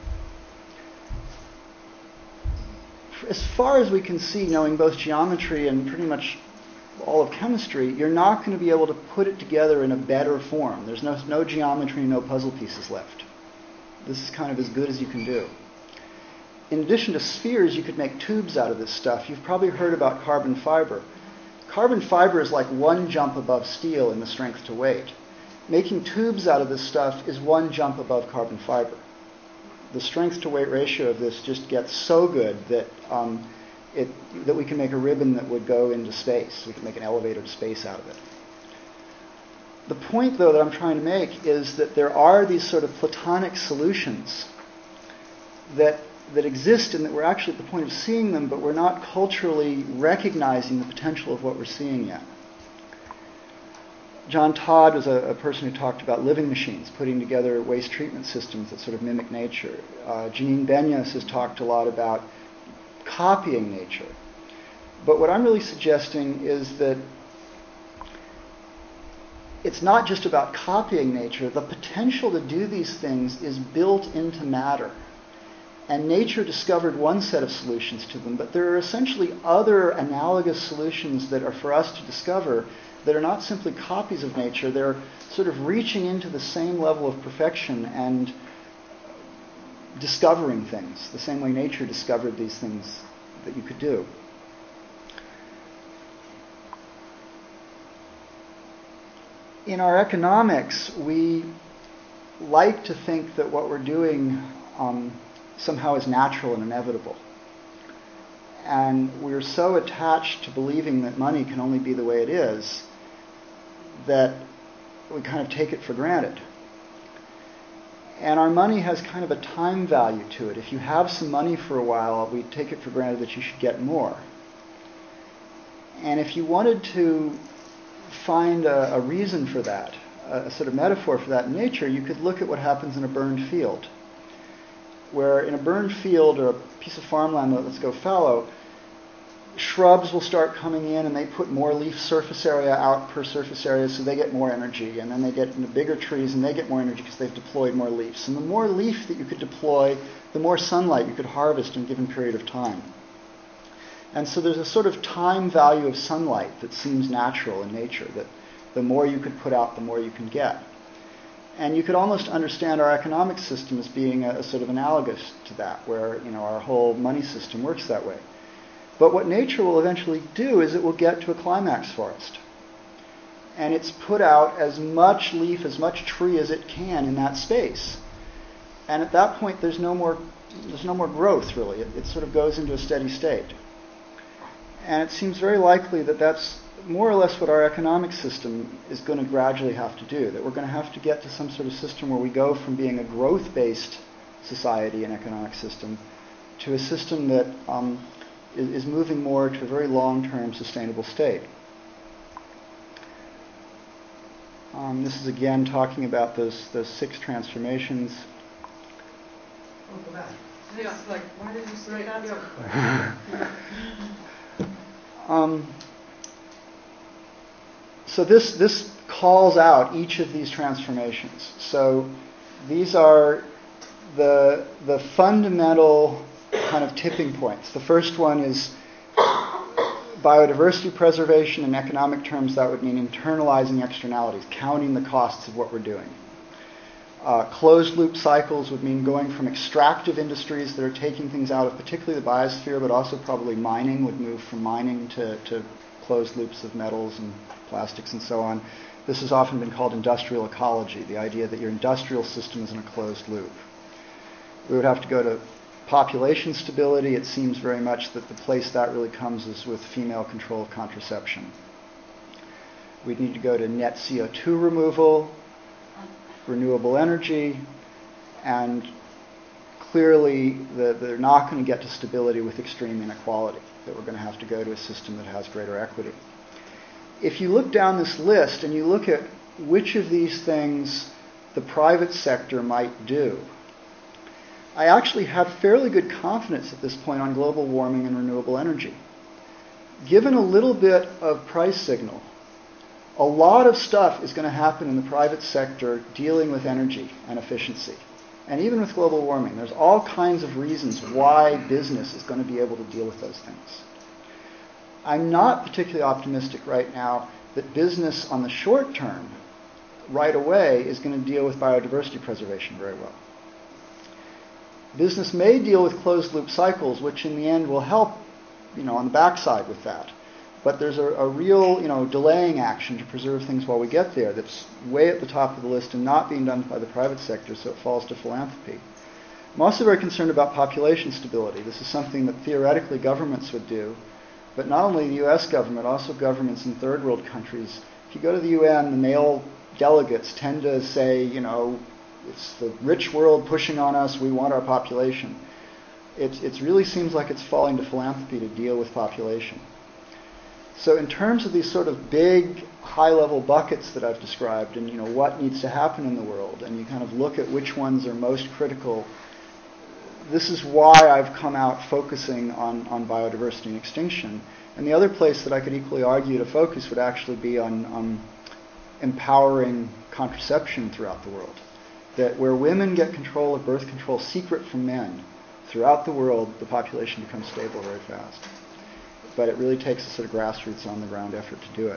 S3: as far as we can see, knowing both geometry and pretty much all of chemistry, you're not going to be able to put it together in a better form. There's no, no geometry, no puzzle pieces left. This is kind of as good as you can do. In addition to spheres, you could make tubes out of this stuff. You've probably heard about carbon fiber. Carbon fiber is like one jump above steel in the strength to weight. Making tubes out of this stuff is one jump above carbon fiber. The strength to weight ratio of this just gets so good that um, it, that we can make a ribbon that would go into space. We can make an elevator to space out of it. The point, though, that I'm trying to make is that there are these sort of platonic solutions that that exist and that we're actually at the point of seeing them, but we're not culturally recognizing the potential of what we're seeing yet. John Todd was a, a person who talked about living machines, putting together waste treatment systems that sort of mimic nature. Uh, Janine Benyus has talked a lot about copying nature. But what I'm really suggesting is that it's not just about copying nature. The potential to do these things is built into matter. And nature discovered one set of solutions to them, but there are essentially other analogous solutions that are for us to discover that are not simply copies of nature. They're sort of reaching into the same level of perfection and discovering things, the same way nature discovered these things that you could do. in our economics, we like to think that what we're doing um, somehow is natural and inevitable. And we're so attached to believing that money can only be the way it is that we kind of take it for granted. And our money has kind of a time value to it. If you have some money for a while, we take it for granted that you should get more. And if you wanted to find a, a reason for that, a, a sort of metaphor for that in nature, you could look at what happens in a burned field. Where in a burned field or a piece of farmland that let's go fallow, shrubs will start coming in and they put more leaf surface area out per surface area, so they get more energy. And then they get into bigger trees and they get more energy because they've deployed more leaves. And the more leaf that you could deploy, the more sunlight you could harvest in a given period of time. And so there's a sort of time value of sunlight that seems natural in nature, that the more you could put out, the more you can get. And you could almost understand our economic system as being a, a sort of analogous to that, where, you know, our whole money system works that way. But what nature will eventually do is it will get to a climax forest. And it's put out as much leaf, as much tree as it can in that space. And at that point, there's no more, there's no more growth, really. It, it sort of goes into a steady state. And it seems very likely that that's more or less what our economic system is going to gradually have to do, that we're going to have to get to some sort of system where we go from being a growth-based society and economic system to a system that um, is, is moving more to a very long-term sustainable state. Um, this is again talking about those those six transformations.
S2: Oh, go back.
S1: Yeah, it's like, why did you say that so quick?
S3: um, so this this calls out each of these transformations. So these are the the fundamental kind of tipping points. The first one is biodiversity preservation. In economic terms, that would mean internalizing externalities, counting the costs of what we're doing. Uh, closed loop cycles would mean going from extractive industries that are taking things out of particularly the biosphere, but also probably mining would move from mining to, to closed loops of metals and plastics and so on. This has often been called industrial ecology, the idea that your industrial system is in a closed loop. We would have to go to population stability. It seems very much that the place that really comes is with female control of contraception. We'd need to go to net C O two removal, renewable energy, and clearly the, they're not going to get to stability with extreme inequality, that we're going to have to go to a system that has greater equity. If you look down this list and you look at which of these things the private sector might do, I actually have fairly good confidence at this point on global warming and renewable energy. Given a little bit of price signal, a lot of stuff is going to happen in the private sector dealing with energy and efficiency. And even with global warming, there's all kinds of reasons why business is going to be able to deal with those things. I'm not particularly optimistic right now that business on the short term, right away, is going to deal with biodiversity preservation very well. Business may deal with closed loop cycles, which in the end will help, you know, on the backside with that. But there's a, a real, you know, delaying action to preserve things while we get there that's way at the top of the list and not being done by the private sector, so it falls to philanthropy. I'm also very concerned about population stability. This is something that theoretically governments would do, but not only the U S government, also governments in third world countries. If you go to the U N, the male delegates tend to say, you know, it's the rich world pushing on us, we want our population. It it really seems like it's falling to philanthropy to deal with population. So in terms of these sort of big, high-level buckets that I've described and, you know, what needs to happen in the world, and you kind of look at which ones are most critical, this is why I've come out focusing on, on biodiversity and extinction. And the other place that I could equally argue to focus would actually be on, on empowering contraception throughout the world. That where women get control of birth control secret from men, throughout the world, the population becomes stable very fast. But it really takes a sort of grassroots, on-the-ground effort to do it.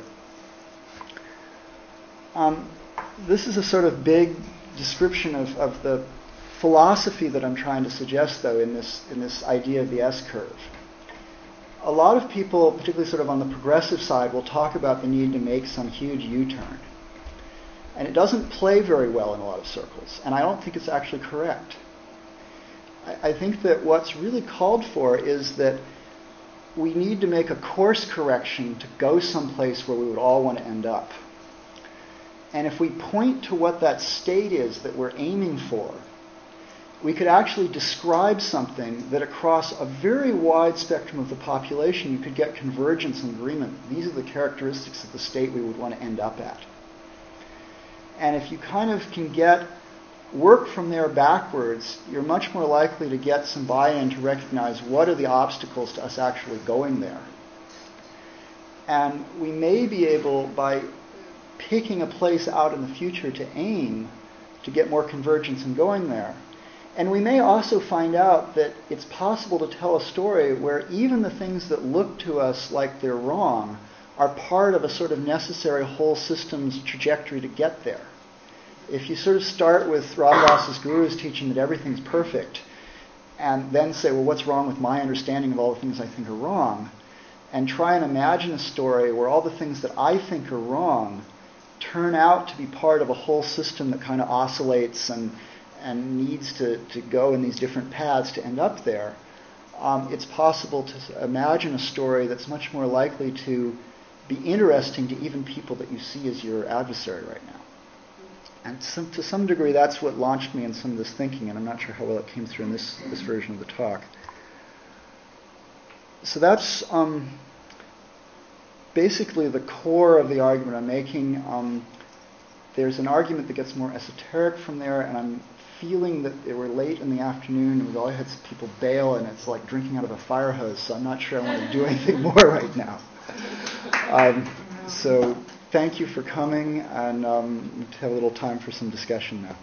S3: Um, this is a sort of big description of, of the philosophy that I'm trying to suggest, though, in this in this idea of the S-curve. A lot of people, particularly sort of on the progressive side, will talk about the need to make some huge U-turn. And it doesn't play very well in a lot of circles. And I don't think it's actually correct. I, I think that what's really called for is that we need to make a course correction to go someplace where we would all want to end up. And if we point to what that state is that we're aiming for, we could actually describe something that across a very wide spectrum of the population you could get convergence and agreement. These are the characteristics of the state we would want to end up at. And if you kind of can get work from there backwards, you're much more likely to get some buy-in to recognize what are the obstacles to us actually going there. And we may be able, by picking a place out in the future to aim, to get more convergence and going there. And we may also find out that it's possible to tell a story where even the things that look to us like they're wrong are part of a sort of necessary whole system's trajectory to get there. If you sort of start with Ram Dass's Guru's teaching that everything's perfect, and then say, well, what's wrong with my understanding of all the things I think are wrong, and try and imagine a story where all the things that I think are wrong turn out to be part of a whole system that kind of oscillates and and needs to, to go in these different paths to end up there, um, it's possible to imagine a story that's much more likely to be interesting to even people that you see as your adversary right now. And some, to some degree, that's what launched me in some of this thinking, and I'm not sure how well it came through in this, this version of the talk. So that's um, basically the core of the argument I'm making. Um, there's an argument that gets more esoteric from there, and I'm feeling that they were late in the afternoon, and we've all had some people bail, and it's like drinking out of a fire hose, so I'm not sure I want to do anything more right now. Um, so thank you for coming, and um, we'll have a little time for some discussion now.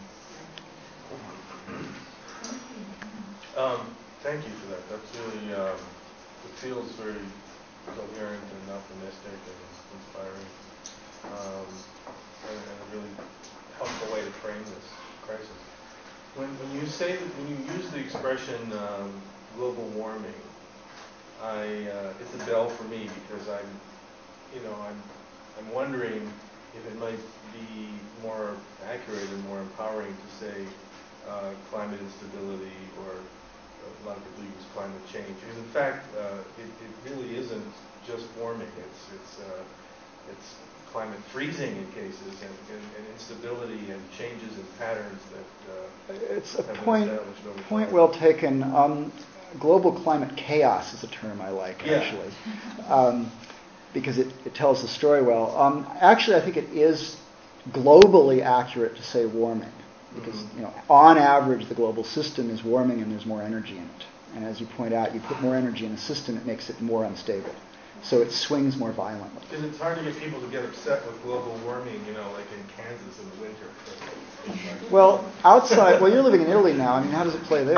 S5: Um, thank you for that. That's really, um, it feels very coherent and optimistic and inspiring, um, and, and a really helpful way to frame this crisis. When, when you say, that, when you use the expression um, global warming, I, uh, it's a bell for me because I'm, you know, I'm, I'm wondering if it might be more accurate and more empowering to say uh, climate instability, or a lot of people use climate change. Because in fact, uh, it, it really isn't just warming. It's it's uh, it's climate freezing in cases, and, and, and instability and changes in patterns that uh,
S3: it's a
S5: have
S3: point
S5: been established over
S3: point
S5: time.
S3: well taken. Um, global climate chaos is a term I like,
S5: Yeah.
S3: actually, um, because it, it tells the story well. Um, actually, I think it is globally accurate to say warming, because
S5: Mm-hmm.
S3: you know, on average, the global system is warming and there's more energy in it. And as you point out, you put more energy in a system, it makes it more unstable. So it swings more violently.
S5: Because it's hard to get people to get upset with global warming, you know, like in Kansas in the winter.
S3: Well, outside, well, you're living in Italy now. I mean, how does it play there?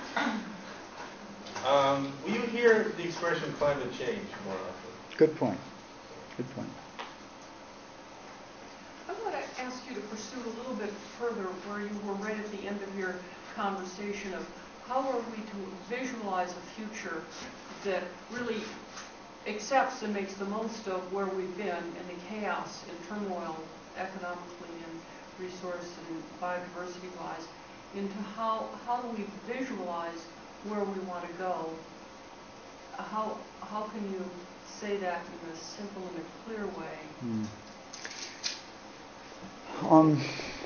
S5: Um, will you hear the expression climate change more often?
S3: Good point. Good point.
S1: I want to ask you to pursue a little bit further where you were right at the end of your conversation of how are we to visualize a future that really accepts and makes the most of where we've been and the chaos and turmoil economically and resource and biodiversity wise, into how how do we visualize where we want to go? How how can you say that in a simple and a clear way?
S3: Hmm. Um,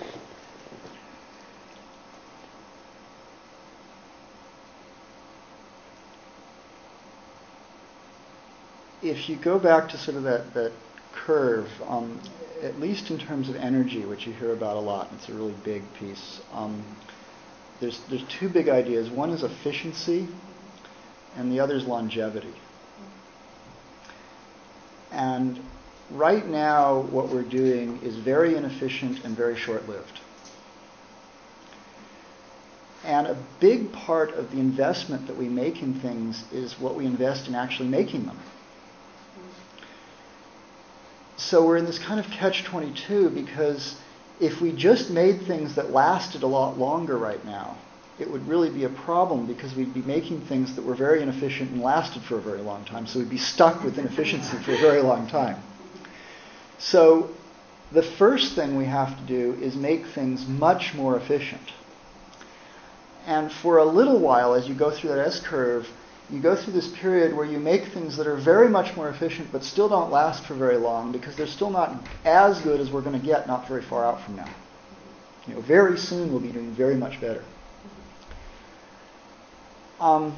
S3: if you go back to sort of that, that curve, um, at least in terms of energy, which you hear about a lot, it's a really big piece, um, there's, there's two big ideas. One is efficiency, and the other is longevity. And right now, what we're doing is very inefficient and very short-lived. And a big part of the investment that we make in things is what we invest in actually making them. So we're in this kind of catch twenty-two, because if we just made things that lasted a lot longer right now, it would really be a problem, because we'd be making things that were very inefficient and lasted for a very long time. So we'd be stuck with inefficiency for a very long time. So the first thing we have to do is make things much more efficient. And for a little while, as you go through that S-curve, you go through this period where you make things that are very much more efficient but still don't last for very long because they're still not as good as we're going to get not very far out from now. You know, very soon we'll be doing very much better. Um,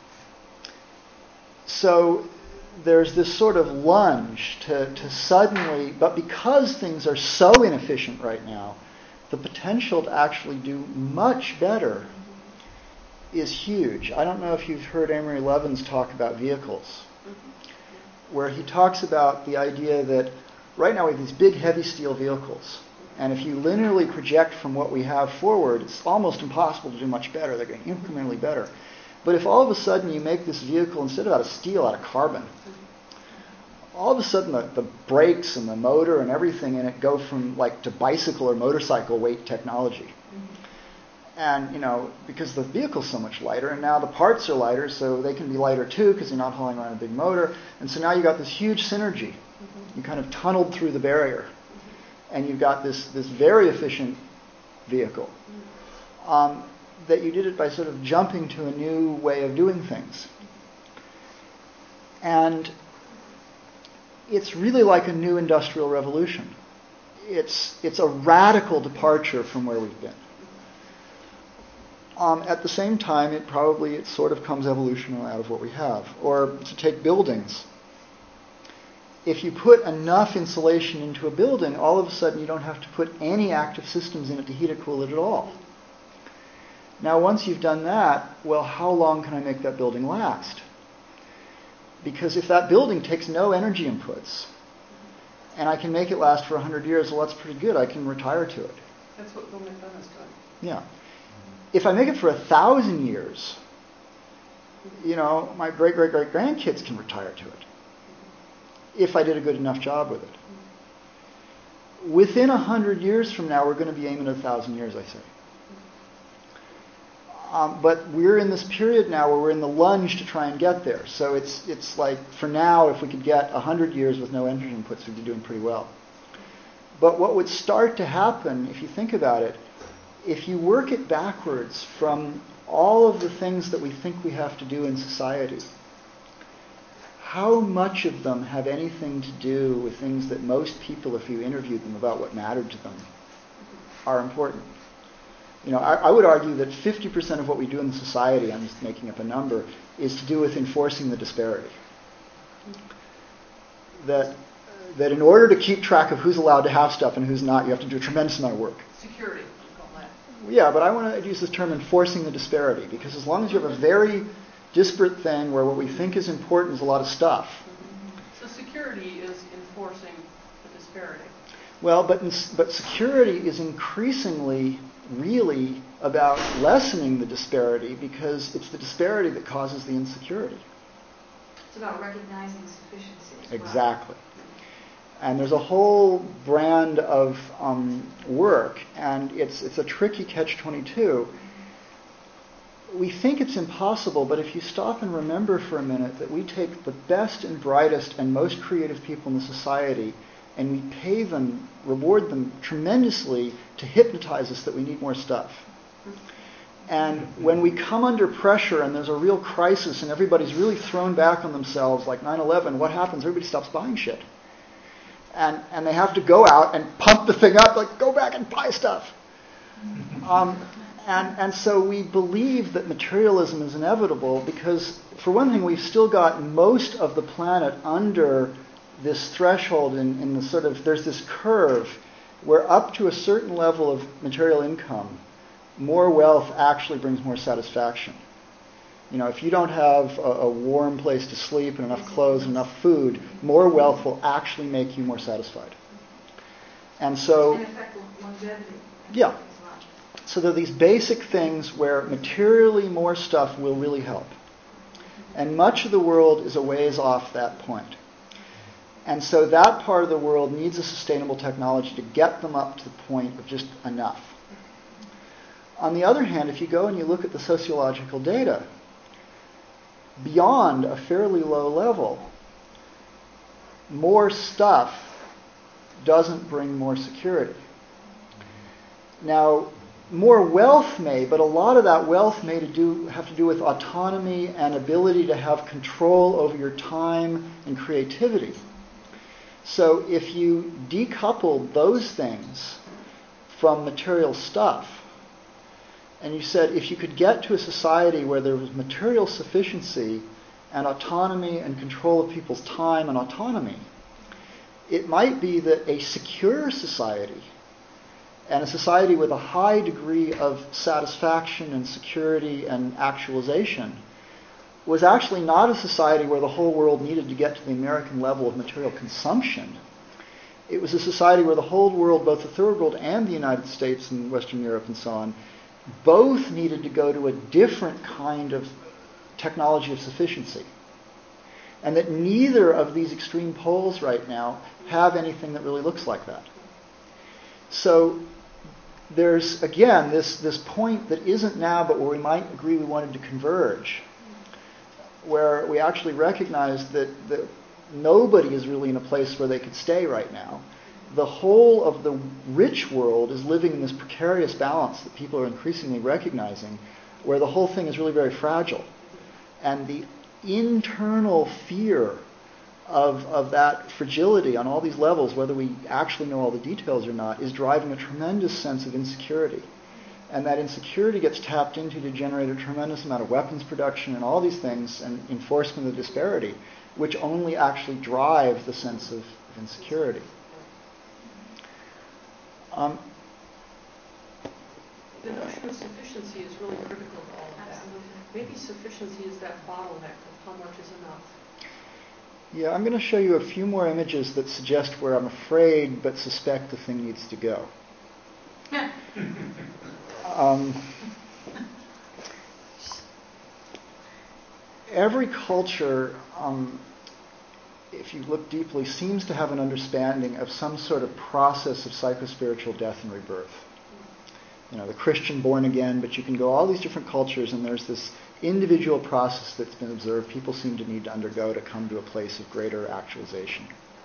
S3: so there's this sort of lunge to, to suddenly, but because things are so inefficient right now, the potential to actually do much better is huge. I don't know if you've heard Amory Levins talk about vehicles, where he talks about the idea that right now we have these big heavy steel vehicles, and if you linearly project from what we have forward, it's almost impossible to do much better. They're getting incrementally better. But if all of a sudden you make this vehicle, instead of out of steel, out of carbon, all of a sudden the, the brakes and the motor and everything in it go from like to bicycle or motorcycle weight technology. And, you know, because the vehicle's so much lighter, and now the parts are lighter, so they can be lighter too, because you're not hauling around a big motor. And so now you've got this huge synergy. You kind of tunneled through the barrier. And you've got this, this very efficient vehicle. Um, that you did it by sort of jumping to a new way of doing things. And it's really like a new industrial revolution. It's, it's a radical departure from where we've been. Um, at the same time, it probably it sort of comes evolutionally out of what we have. Or to take buildings. If you put enough insulation into a building, all of a sudden you don't have to put any active systems in it to heat or cool it at all. Now, once you've done that, well, how long can I make that building last? Because if that building takes no energy inputs, and I can make it last for one hundred years, well, that's pretty good. I can retire to it.
S1: That's what Bill McDonough's doing.
S3: Yeah. If I make it for a thousand years, you know, my great-great-great-grandkids can retire to it. If I did a good enough job with it. Within a hundred years from now, we're going to be aiming at a thousand years, I say. Um, but we're in this period now where we're in the lunge to try and get there. So it's it's like, for now, if we could get one hundred years with no energy inputs, we'd be doing pretty well. But what would start to happen, if you think about it, if you work it backwards from all of the things that we think we have to do in society, how much of them have anything to do with things that most people, if you interviewed them about what mattered to them, are important? You know, I, I would argue that fifty percent of what we do in society, I'm just making up a number, is to do with enforcing the disparity. That, that in order to keep track of who's allowed to have stuff and who's not, you have to do a tremendous amount of work.
S1: Security, we call that.
S3: Yeah, but I want to use this term enforcing the disparity, because as long as you have a very disparate thing where what we think is important is a lot of stuff.
S1: So security is enforcing the disparity.
S3: Well, but but security is increasingly really about lessening the disparity, because it's the disparity that causes the insecurity.
S4: It's about recognizing sufficiency as well.
S3: Exactly. And there's a whole brand of um, work, and it's it's a tricky catch twenty-two. We think it's impossible, but if you stop and remember for a minute that we take the best and brightest and most creative people in the society and we pay them, reward them tremendously to hypnotize us that we need more stuff. And when we come under pressure and there's a real crisis and everybody's really thrown back on themselves, like nine eleven, what happens? Everybody stops buying shit. And and they have to go out and pump the thing up, like, go back and buy stuff. Um, and, and so we believe that materialism is inevitable because, for one thing, we've still got most of the planet under this threshold in, in the sort of, there's this curve where up to a certain level of material income, more wealth actually brings more satisfaction. You know, if you don't have a, a warm place to sleep and enough clothes and enough food, more wealth will actually make you more satisfied. And so,
S4: In effect, longevity.
S3: yeah. So there are these basic things where materially more stuff will really help. And much of the world is a ways off that point. And so that part of the world needs a sustainable technology to get them up to the point of just enough. On the other hand, if you go and you look at the sociological data, beyond a fairly low level, more stuff doesn't bring more security. Now, more wealth may, but a lot of that wealth may to do, have to do with autonomy and ability to have control over your time and creativity. So if you decoupled those things from material stuff, and you said if you could get to a society where there was material sufficiency and autonomy and control of people's time and autonomy, it might be that a secure society and a society with a high degree of satisfaction and security and actualization was actually not a society where the whole world needed to get to the American level of material consumption. It was a society where the whole world, both the Third World and the United States and Western Europe and so on, both needed to go to a different kind of technology of sufficiency. And that neither of these extreme poles right now have anything that really looks like that. So there's, again, this, this point that isn't now, but where we might agree we wanted to converge, where we actually recognize that, that nobody is really in a place where they could stay right now. The whole of the rich world is living in this precarious balance that people are increasingly recognizing, where the whole thing is really very fragile. And the internal fear of, of that fragility on all these levels, whether we actually know all the details or not, is driving a tremendous sense of insecurity. And that insecurity gets tapped into to generate a tremendous amount of weapons production and all these things, and enforcement of disparity, which only actually drive the sense of, of insecurity. Um,
S1: the notion of sufficiency is really critical to all of that. Maybe sufficiency is that bottleneck of how much is enough.
S3: Yeah, I'm going to show you a few more images that suggest where I'm afraid but suspect the thing needs to go. um, every culture, um, if you look deeply, seems to have an understanding of some sort of process of psychospiritual death and rebirth. You know, the Christian born again, but you can go all these different cultures and there's this individual process that's been observed people seem to need to undergo to come to a place of greater actualization.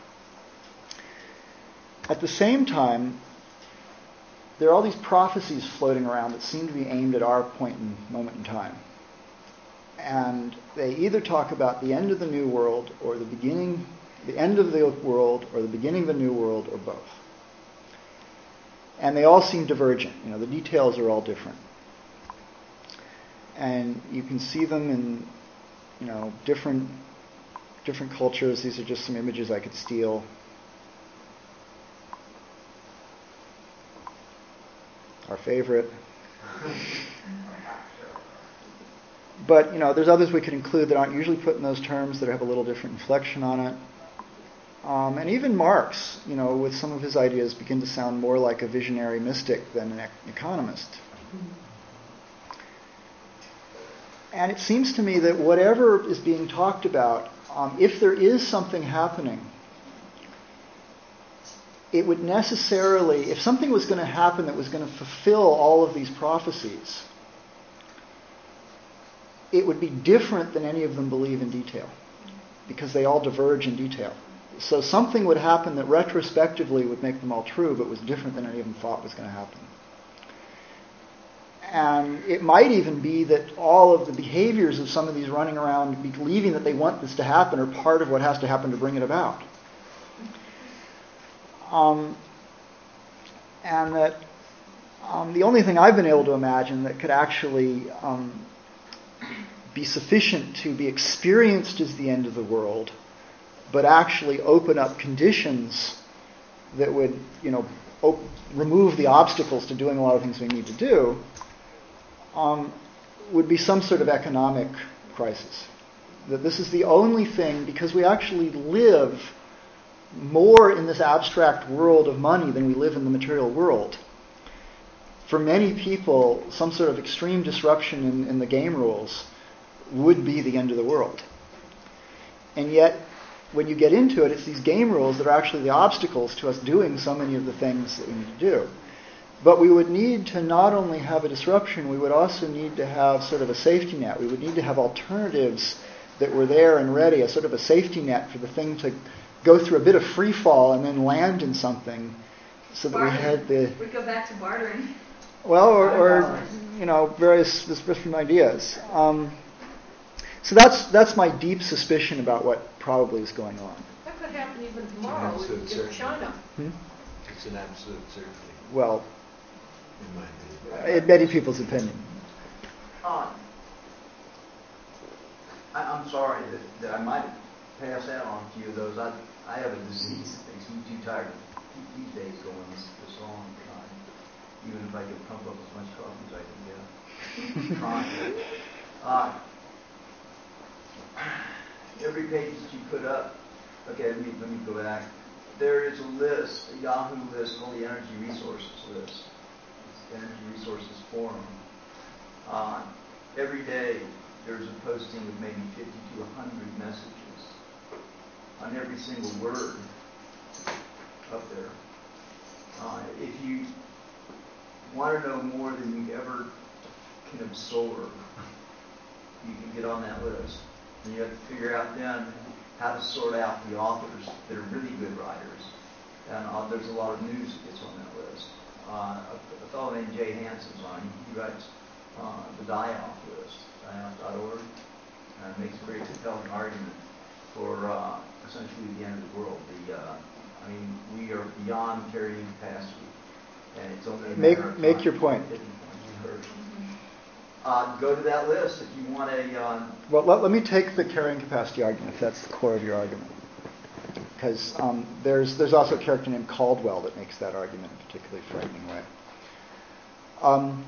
S3: At the same time, there are all these prophecies floating around that seem to be aimed at our point and moment in time. And they either talk about the end of the new world or the beginning, the end of the world or the beginning of the new world or both. And they all seem divergent. You know, the details are all different. And you can see them in, you know, different different cultures. These are just some images I could steal. Our favorite. But, you know, there's others we could include that aren't usually put in those terms, that have a little different inflection on it. Um, and even Marx, you know, with some of his ideas, begin to sound more like a visionary mystic than an ec- economist. And it seems to me that whatever is being talked about, um, if there is something happening, it would necessarily, if something was going to happen that was going to fulfill all of these prophecies, it would be different than any of them believe in detail, because they all diverge in detail. So something would happen that retrospectively would make them all true, but was different than any of them thought was going to happen. And it might even be that all of the behaviors of some of these running around believing that they want this to happen are part of what has to happen to bring it about. Um, and that um, the only thing I've been able to imagine that could actually um, be sufficient to be experienced as the end of the world, but actually open up conditions that would, you know, op- remove the obstacles to doing a lot of things we need to do, um, would be some sort of economic crisis. That this is the only thing, because we actually live more in this abstract world of money than we live in the material world. For many people, some sort of extreme disruption in, in the game rules would be the end of the world. And yet, when you get into it, it's these game rules that are actually the obstacles to us doing so many of the things that we need to do. But we would need to not only have a disruption, we would also need to have sort of a safety net. We would need to have alternatives that were there and ready, a sort of a safety net for the thing to go through a bit of free fall and then land in something, so that we
S4: Bartering.
S3: had the
S4: We'd go back to bartering.
S3: well, or, or you know, various different ideas. Um, so that's that's my deep suspicion about what probably is going on.
S1: That could happen even tomorrow
S2: absolute
S1: in, in
S2: certainty.
S1: China.
S3: Hmm?
S2: It's an absolute certainty,
S3: Well,
S2: in my opinion.
S3: in many people's opinion.
S6: Uh, I, I'm sorry that, that I might pass out on a few of those. I, I have a disease that makes me too tired to keep these days going this, this long. Uh, even if I could pump up as much coffee as I can get. Trying. Uh, every page that you put up, okay, let me, let me go back. There is a list, a Yahoo list called the Energy Resources list. It's the Energy Resources Forum. Uh, every day there's a posting of maybe fifty to one hundred messages on every single word up there. Uh, if you want to know more than you ever can absorb, you can get on that list. And you have to figure out then how to sort out the authors that are really good writers. And uh, there's a lot of news that gets on that list. Uh, a, a fellow named Jay Hanson's on. He writes uh, the D I O F list, D I O F dot org, and makes a very compelling argument for uh, essentially the end of the world. The, uh, I mean, we are beyond carrying capacity, and it's only a
S3: Make
S6: matter of
S3: make
S6: time
S3: your point.
S6: before tipping point occurs. Uh, go to that list if you want a. Uh,
S3: Well, let, let me take the carrying capacity argument, if that's the core of your argument. Because um, there's there's also a character named Caldwell that makes that argument in a particularly frightening way. Um,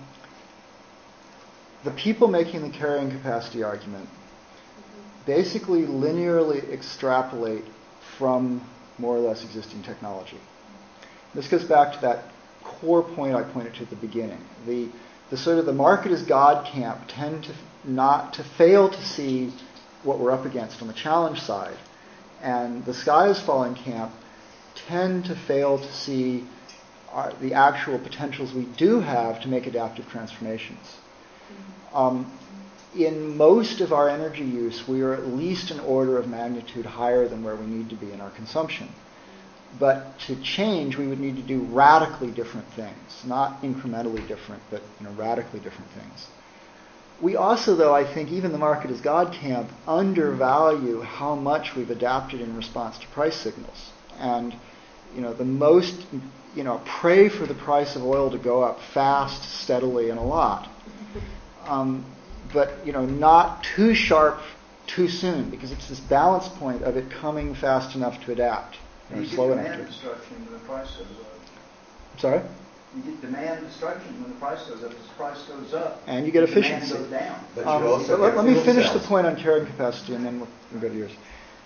S3: the people making the carrying capacity argument basically linearly extrapolate from more or less existing technology. This goes back to that core point I pointed to at the beginning. The the sort of the market is God camp tend to not to fail to see what we're up against on the challenge side, and the sky is falling camp tend to fail to see our, the actual potentials we do have to make adaptive transformations. Um, in most of our energy use, we are at least an order of magnitude higher than where we need to be in our consumption. But to change, we would need to do radically different things, not incrementally different, but you know, radically different things. We also, though, I think even the market is God camp undervalue how much we've adapted in response to price signals. And you know, the most, you know, pray for the price of oil to go up fast, steadily, and a lot. Um, but you know, not too sharp too soon, because it's this balance point of it coming fast enough to adapt.
S6: you get
S3: Slow enough
S6: demand
S3: to.
S6: destruction when the price goes up.
S3: Sorry?
S6: You get demand destruction when the price goes up. As the price goes up,
S3: And you get
S6: the
S3: efficiency.
S6: demand goes down.
S2: But
S3: Um,
S2: you also
S3: but let,
S2: get
S3: let me
S2: fuel
S3: finish
S2: cells.
S3: the point on carrying capacity, and then we'll, we'll go to yours.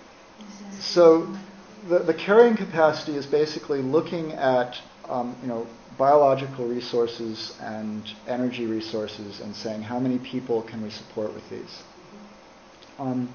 S3: So, the, the carrying capacity is basically looking at um, you know, biological resources and energy resources, and saying how many people can we support with these. Um,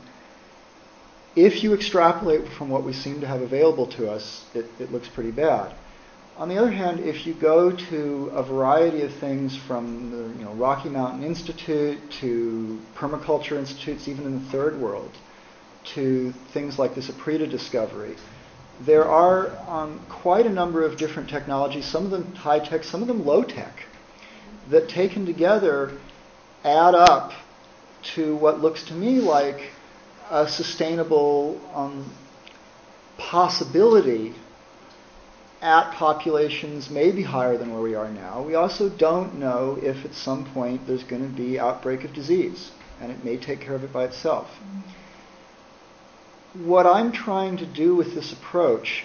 S3: if you extrapolate from what we seem to have available to us, it, it looks pretty bad. On the other hand, if you go to a variety of things from the you know, Rocky Mountain Institute to permaculture institutes, even in the third world, to things like this Aprita discovery, there are um, quite a number of different technologies, some of them high-tech, some of them low-tech, that taken together add up to what looks to me like a sustainable um, possibility at populations maybe higher than where we are now. We also don't know if at some point there's going to be outbreak of disease, and it may take care of it by itself. What I'm trying to do with this approach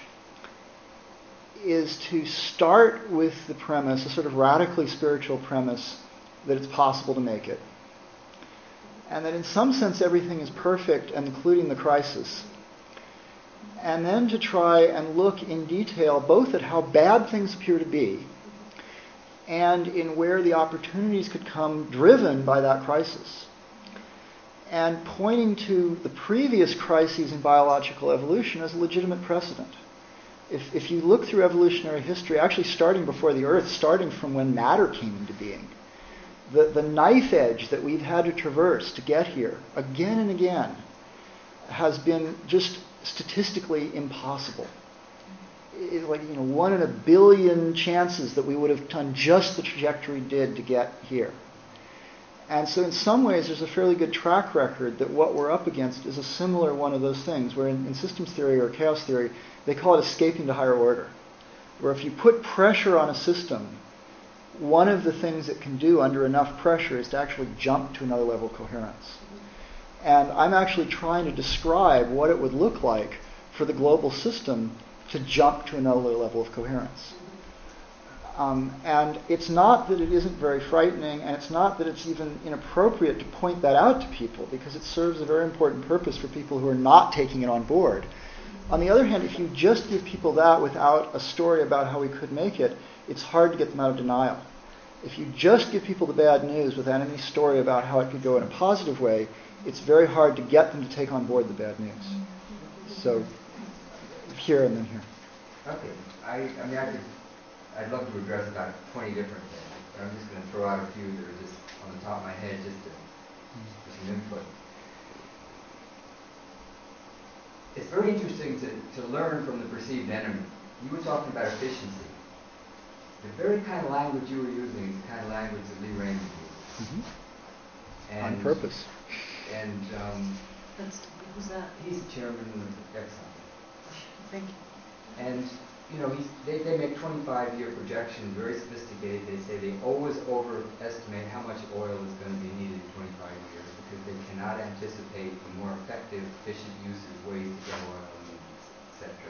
S3: is to start with the premise, a sort of radically spiritual premise, that it's possible to make it. And that in some sense everything is perfect, including the crisis. And then to try and look in detail both at how bad things appear to be and in where the opportunities could come driven by that crisis. And pointing to the previous crises in biological evolution as a legitimate precedent. If, if you look through evolutionary history, actually starting before the Earth, starting from when matter came into being, the, the knife edge that we've had to traverse to get here, again and again, has been just statistically impossible. It's like, you know, one in a billion chances that we would have done just the trajectory did to get here. And so in some ways there's a fairly good track record that what we're up against is a similar one of those things, where in, in systems theory or chaos theory, they call it escaping to higher order. Where if you put pressure on a system, one of the things it can do under enough pressure is to actually jump to another level of coherence. And I'm actually trying to describe what it would look like for the global system to jump to another level of coherence. Um, and it's not that it isn't very frightening, and it's not that it's even inappropriate to point that out to people, because it serves a very important purpose for people who are not taking it on board. On the other hand, if you just give people that without a story about how we could make it, it's hard to get them out of denial. If you just give people the bad news without any story about how it could go in a positive way, it's very hard to get them to take on board the bad news. So, here and then here.
S7: Okay. I, I mean, I could, I'd love to address about twenty different things, but I'm just going to throw out a few that are just on the top of my head just to, for some input. It's very interesting to, to learn from the perceived enemy. You were talking about efficiency. The very kind of language you were using is the kind of language that Lee Raymond used.
S3: Mm-hmm. On purpose.
S7: And um,
S1: That's, who's that?
S7: he's chairman of Exxon.
S1: Thank you.
S7: And, you know, he's, they, they make twenty-five year projections, very sophisticated. They say they always overestimate how much oil is going to be needed in twenty-five years because they cannot anticipate the more effective, efficient uses, ways to get oil, et cetera.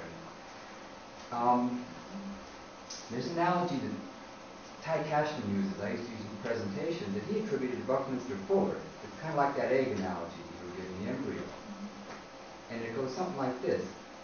S7: Um, there's an analogy that Ty Cashman uses, I used to use in presentations, that he attributed to Buckminster Fuller. It's kind of like that egg analogy you were giving, the embryo. And it goes something like this.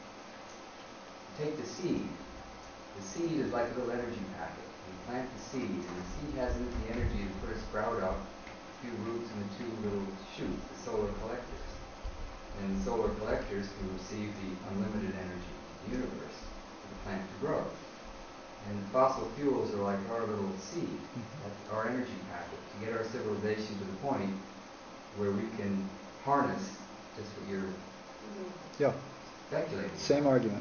S7: Take the seed. The seed is like a little energy packet. You plant the seed, and the seed has in it the energy to put a sprout up, a few roots, and the two little shoots, the solar collectors. And the solar collectors can receive the unlimited energy of the universe for the plant to grow. And fossil fuels are like our little seed, that's our energy packet, to get our civilization to the point where we can harness just what you're
S3: yeah.
S7: speculating.
S3: Same argument.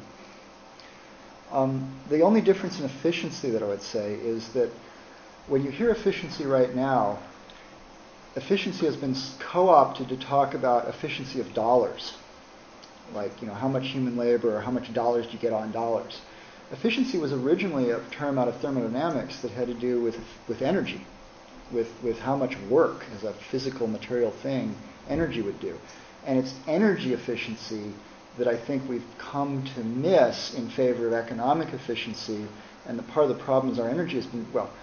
S3: Um, the only difference in efficiency that I would say is that when you hear efficiency right now, efficiency has been co-opted to talk about efficiency of dollars, like, you know, how much human labor or how much dollars do you get on dollars. Efficiency was originally a term out of thermodynamics that had to do with with energy, with with how much work as a physical material thing energy would do, and it's energy efficiency that I think we've come to miss in favor of economic efficiency. And the part of the problem is our energy has been, well,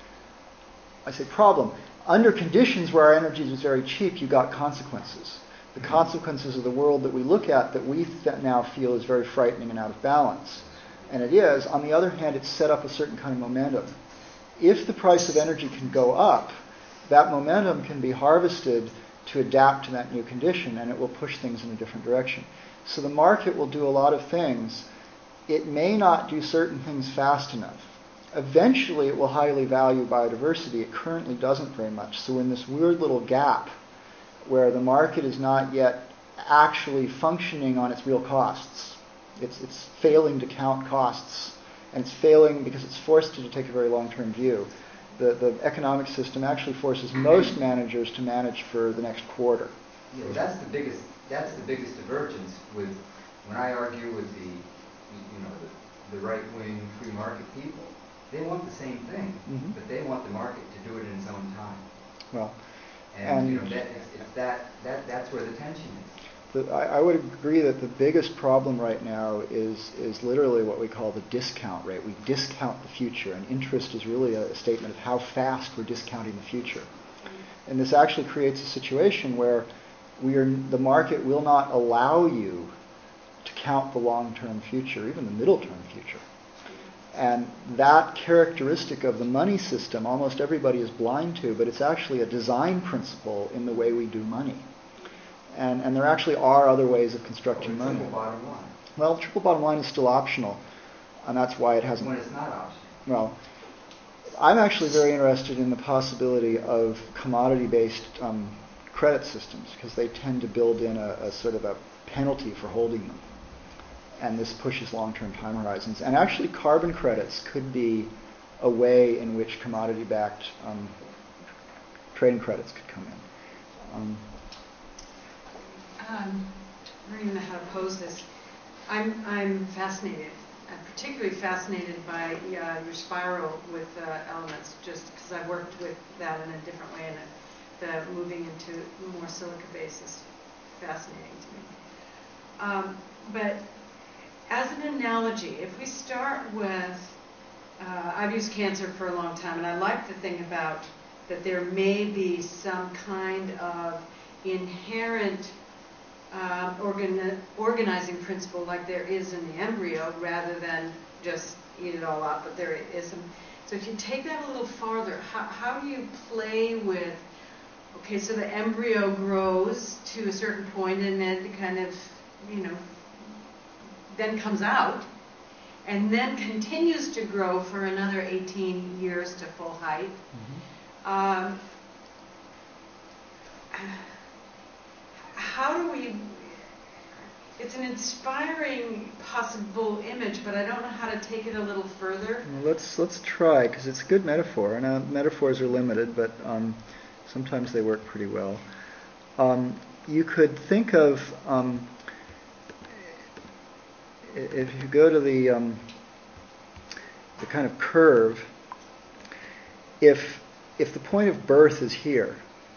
S3: I say problem, under conditions where our energy was very cheap, you got consequences. The consequences of the world that we look at that we th- now feel is very frightening and out of balance. And it is. On the other hand, it's set up a certain kind of momentum. If the price of energy can go up, that momentum can be harvested to adapt to that new condition, and it will push things in a different direction. So the market will do a lot of things. It may not do certain things fast enough. Eventually it will highly value biodiversity. It currently doesn't very much. So in this weird little gap where the market is not yet actually functioning on its real costs, it's, it's failing to count costs, and it's failing because it's forced to take a very long-term view. The, the economic system actually forces most managers to manage for the next quarter.
S7: Yeah, well, that's the biggest. That's the biggest divergence with when I argue with the, you know, the, the right-wing free market people. They want the same thing,
S3: mm-hmm.
S7: but they want the market to do it in its own time.
S3: Well,
S7: and,
S3: and
S7: you know that it's, it's that that that's where the tension is.
S3: The, I, I would agree that the biggest problem right now is is literally what we call the discount rate. We discount the future, and interest is really a, a statement of how fast we're discounting the future. And this actually creates a situation where we are, the market will not allow you to count the long-term future, even the middle-term future. And that characteristic of the money system, almost everybody is blind to, but it's actually a design principle in the way we do money. And, and there actually are other ways of constructing
S7: well,
S3: money.
S7: Triple bottom line.
S3: Well, triple bottom line is still optional, and that's why it hasn't.
S7: When it's not optional.
S3: Well, I'm actually very interested in the possibility of commodity-based um, credit systems, because they tend to build in a, a sort of a penalty for holding them. and this pushes long-term time horizons. And actually, carbon credits could be a way in which commodity-backed um, trading credits could come in. Um,
S8: um, I don't even know how to pose this. I'm I'm fascinated. I'm particularly fascinated by uh, your spiral with uh, elements, just because I've worked with that in a different way, and the moving into more silica base is fascinating to me. Um, but as an analogy, if we start with, uh, I've used cancer for a long time, and I like the thing about that there may be some kind of inherent uh, organ- organizing principle like there is in the embryo, rather than just eat it all up, but there is some. So if you take that a little farther, how, how do you play with, okay, so the embryo grows to a certain point and then kind of, you know, then comes out, and then continues to grow for another eighteen years to full height. Mm-hmm. Um, how do we, it's an inspiring possible image, but I don't know how to take it a little further.
S3: Well, let's let's try, because it's a good metaphor. And uh, metaphors are limited, but um, sometimes they work pretty well. Um, you could think of, um, if you go to the um, the kind of curve, if if the point of birth is here,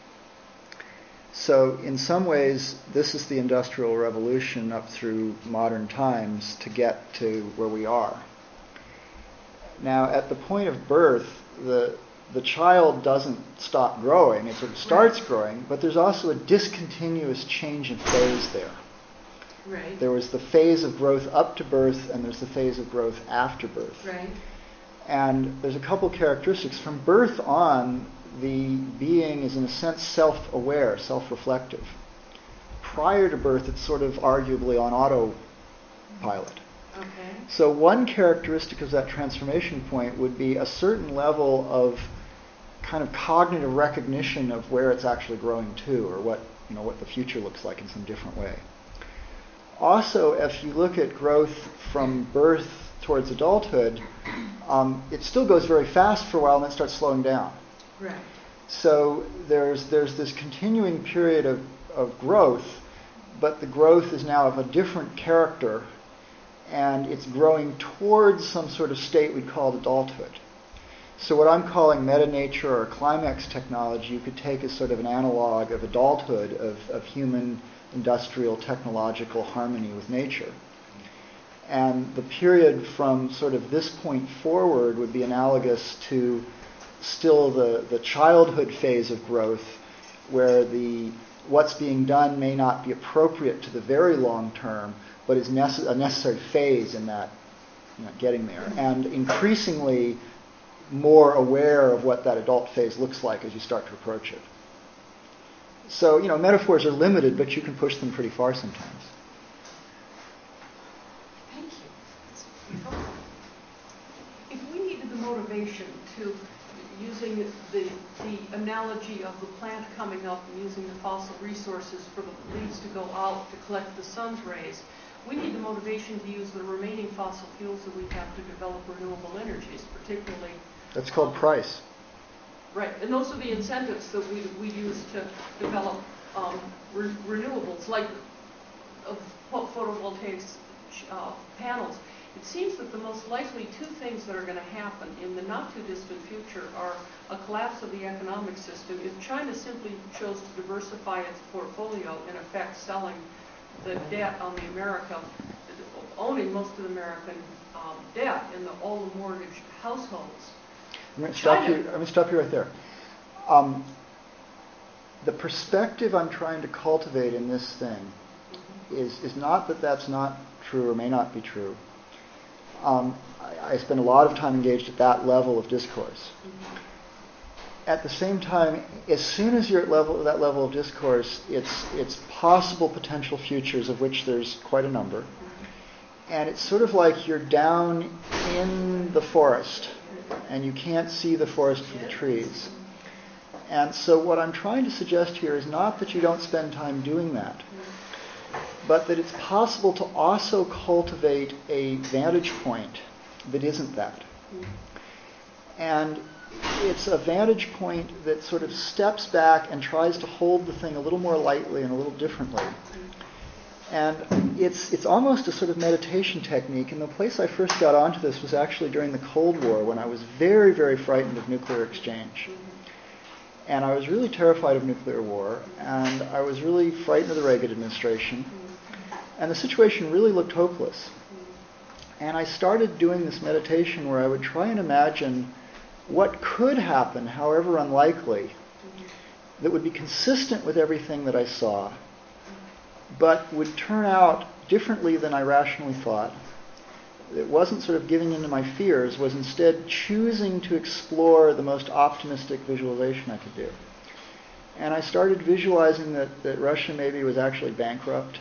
S3: so in some ways this is the Industrial Revolution up through modern times to get to where we are. Now, at the point of birth, the the child doesn't stop growing, it sort of starts
S8: Right.
S3: growing, but there's also a discontinuous change in phase there.
S8: Right.
S3: There was the phase of growth up to birth, and there's the phase of growth after birth.
S8: Right.
S3: And there's a couple characteristics. From birth on, the being is in a sense self-aware, self-reflective. Prior to birth, it's sort of arguably on autopilot.
S8: Okay.
S3: So one characteristic of that transformation point would be a certain level of kind of cognitive recognition of where it's actually growing to, or what, you know, what the future looks like in some different way. Also, if you look at growth from birth towards adulthood, um, it still goes very fast for a while and then starts slowing down.
S8: Right.
S3: So there's there's this continuing period of, of growth, but the growth is now of a different character, and it's growing towards some sort of state we'd call adulthood. So what I'm calling meta-nature or climax technology, you could take as sort of an analog of adulthood, of, of human industrial technological harmony with nature. And the period from sort of this point forward would be analogous to still the, the childhood phase of growth, where the what's being done may not be appropriate to the very long term, but is nece- a necessary phase in that, you know, getting there. And increasingly more aware of what that adult phase looks like as you start to approach it. So, you know, metaphors are limited, but you can push them pretty far sometimes.
S8: Thank you.
S1: If we needed the motivation to, using the, the analogy of the plant coming up and using the fossil resources for the leaves to go out to collect the sun's rays, we need the motivation to use the remaining fossil fuels that we have to develop renewable energies, particularly.
S3: That's called price.
S1: Right, and those are the incentives that we, we use to develop um, re- renewables, like uh, photovoltaics uh, panels. It seems that the most likely two things that are going to happen in the not-too-distant future are a collapse of the economic system. If China simply chose to diversify its portfolio, in effect selling the debt on the America, owning most of the American um, debt in the, all the mortgaged households.
S3: I'm going to stop you, I'm going to stop you right there. Um, the perspective I'm trying to cultivate in this thing mm-hmm. is, is not that that's not true or may not be true. Um, I, I spend a lot of time engaged at that level of discourse. Mm-hmm. At the same time, as soon as you're at level, that level of discourse, it's, it's possible potential futures, of which there's quite a number. Mm-hmm. And it's sort of like you're down in the forest, and you can't see the forest for the trees. And so what I'm trying to suggest here is not that you don't spend time doing that, but that it's possible to also cultivate a vantage point that isn't that. And it's a vantage point that sort of steps back and tries to hold the thing a little more lightly and a little differently. And it's it's almost a sort of meditation technique. And the place I first got onto this was actually during the Cold War, when I was very, very frightened of nuclear exchange. And I was really terrified of nuclear war, and I was really frightened of the Reagan administration. And the situation really looked hopeless. And I started doing this meditation where I would try and imagine what could happen, however unlikely, that would be consistent with everything that I saw, but would turn out differently than I rationally thought. It wasn't sort of giving in to my fears, was instead choosing to explore the most optimistic visualization I could do. And I started visualizing that, that Russia maybe was actually bankrupt,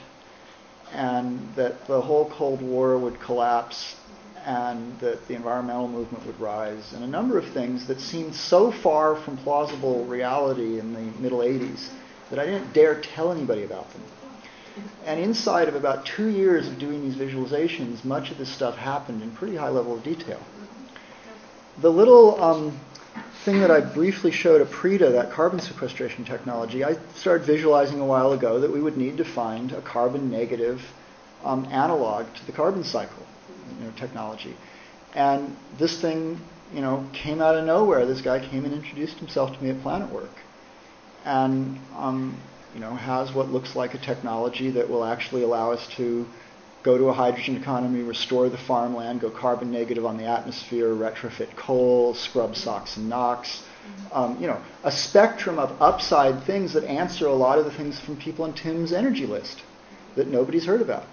S3: and that the whole Cold War would collapse, and that the environmental movement would rise, and a number of things that seemed so far from plausible reality in the middle eighties that I didn't dare tell anybody about them. And inside of about two years of doing these visualizations, much of this stuff happened in pretty high level of detail. The little um, thing that I briefly showed, Aprita, that carbon sequestration technology, I started visualizing a while ago that we would need to find a carbon negative um, analog to the carbon cycle, you know, technology. And this thing, you know, came out of nowhere. This guy came and introduced himself to me at Planet Work. And um, you know, has what looks like a technology that will actually allow us to go to a hydrogen economy, restore the farmland, go carbon negative on the atmosphere, retrofit coal, scrub SOx and NOx. Um, you know, a spectrum of upside things that answer a lot of the things from people on Tim's energy list that nobody's heard about.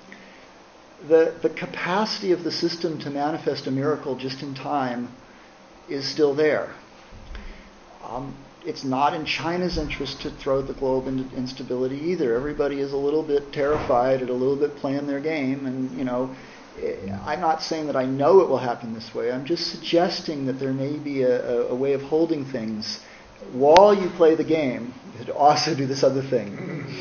S3: The, the capacity of the system to manifest a miracle just in time is still there. Um, It's not in China's interest to throw the globe into instability either. Everybody is a little bit terrified and a little bit playing their game. And, you know, I'm not saying that I know it will happen this way. I'm just suggesting that there may be a, a way of holding things while you play the game to also do this other thing.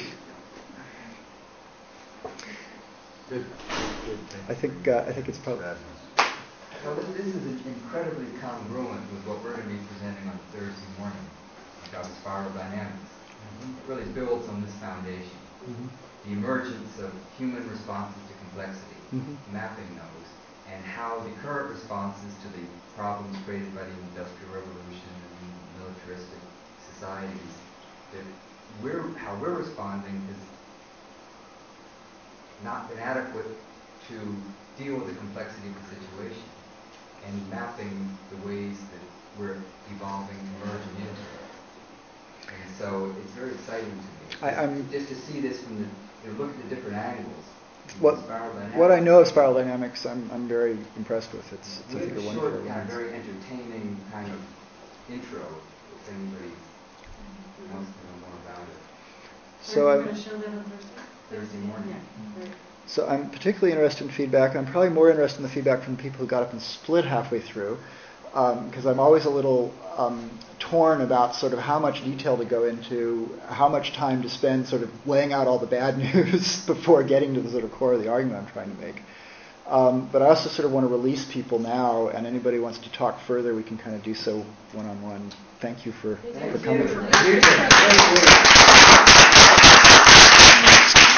S2: Good. Good.
S3: I think uh, I think it's probably.
S7: Well, this is incredibly congruent with what we're going to be presenting on Thursday morning about spiral dynamics. It really builds on this foundation.
S3: Mm-hmm.
S7: The emergence of human responses to complexity,
S3: mm-hmm.
S7: mapping those, and how the current responses to the problems created by the Industrial Revolution and militaristic societies, that we're, how we're responding has not been adequate to deal with the complexity of the situation, and mapping the ways that we're evolving and merging into it. And so it's very exciting to me.
S3: I, I'm,
S7: just to see this from the, you know, look at the different angles.
S3: What, what I know of spiral dynamics, I'm, I'm very impressed with. It's, it's
S7: we
S3: I think,
S7: have
S3: a
S7: a
S3: wonderful
S7: short, kind of
S3: lens.
S7: very entertaining kind of intro, if anybody wants to know more about it.
S3: So
S8: Are you
S3: I'm,
S8: going to show that on Thursday?
S7: Thursday morning.
S8: Yeah, great.
S3: So I'm particularly interested in feedback. I'm probably more interested in the feedback from the people who got up and split halfway through, because um, I'm always a little um, torn about sort of how much detail to go into, how much time to spend sort of laying out all the bad news before getting to the sort of core of the argument I'm trying to make. Um, but I also sort of want to release people now, and anybody who wants to talk further, we can kind of do so one-on-one. Thank you for,
S7: Thank
S3: for coming.
S7: you. Thank you.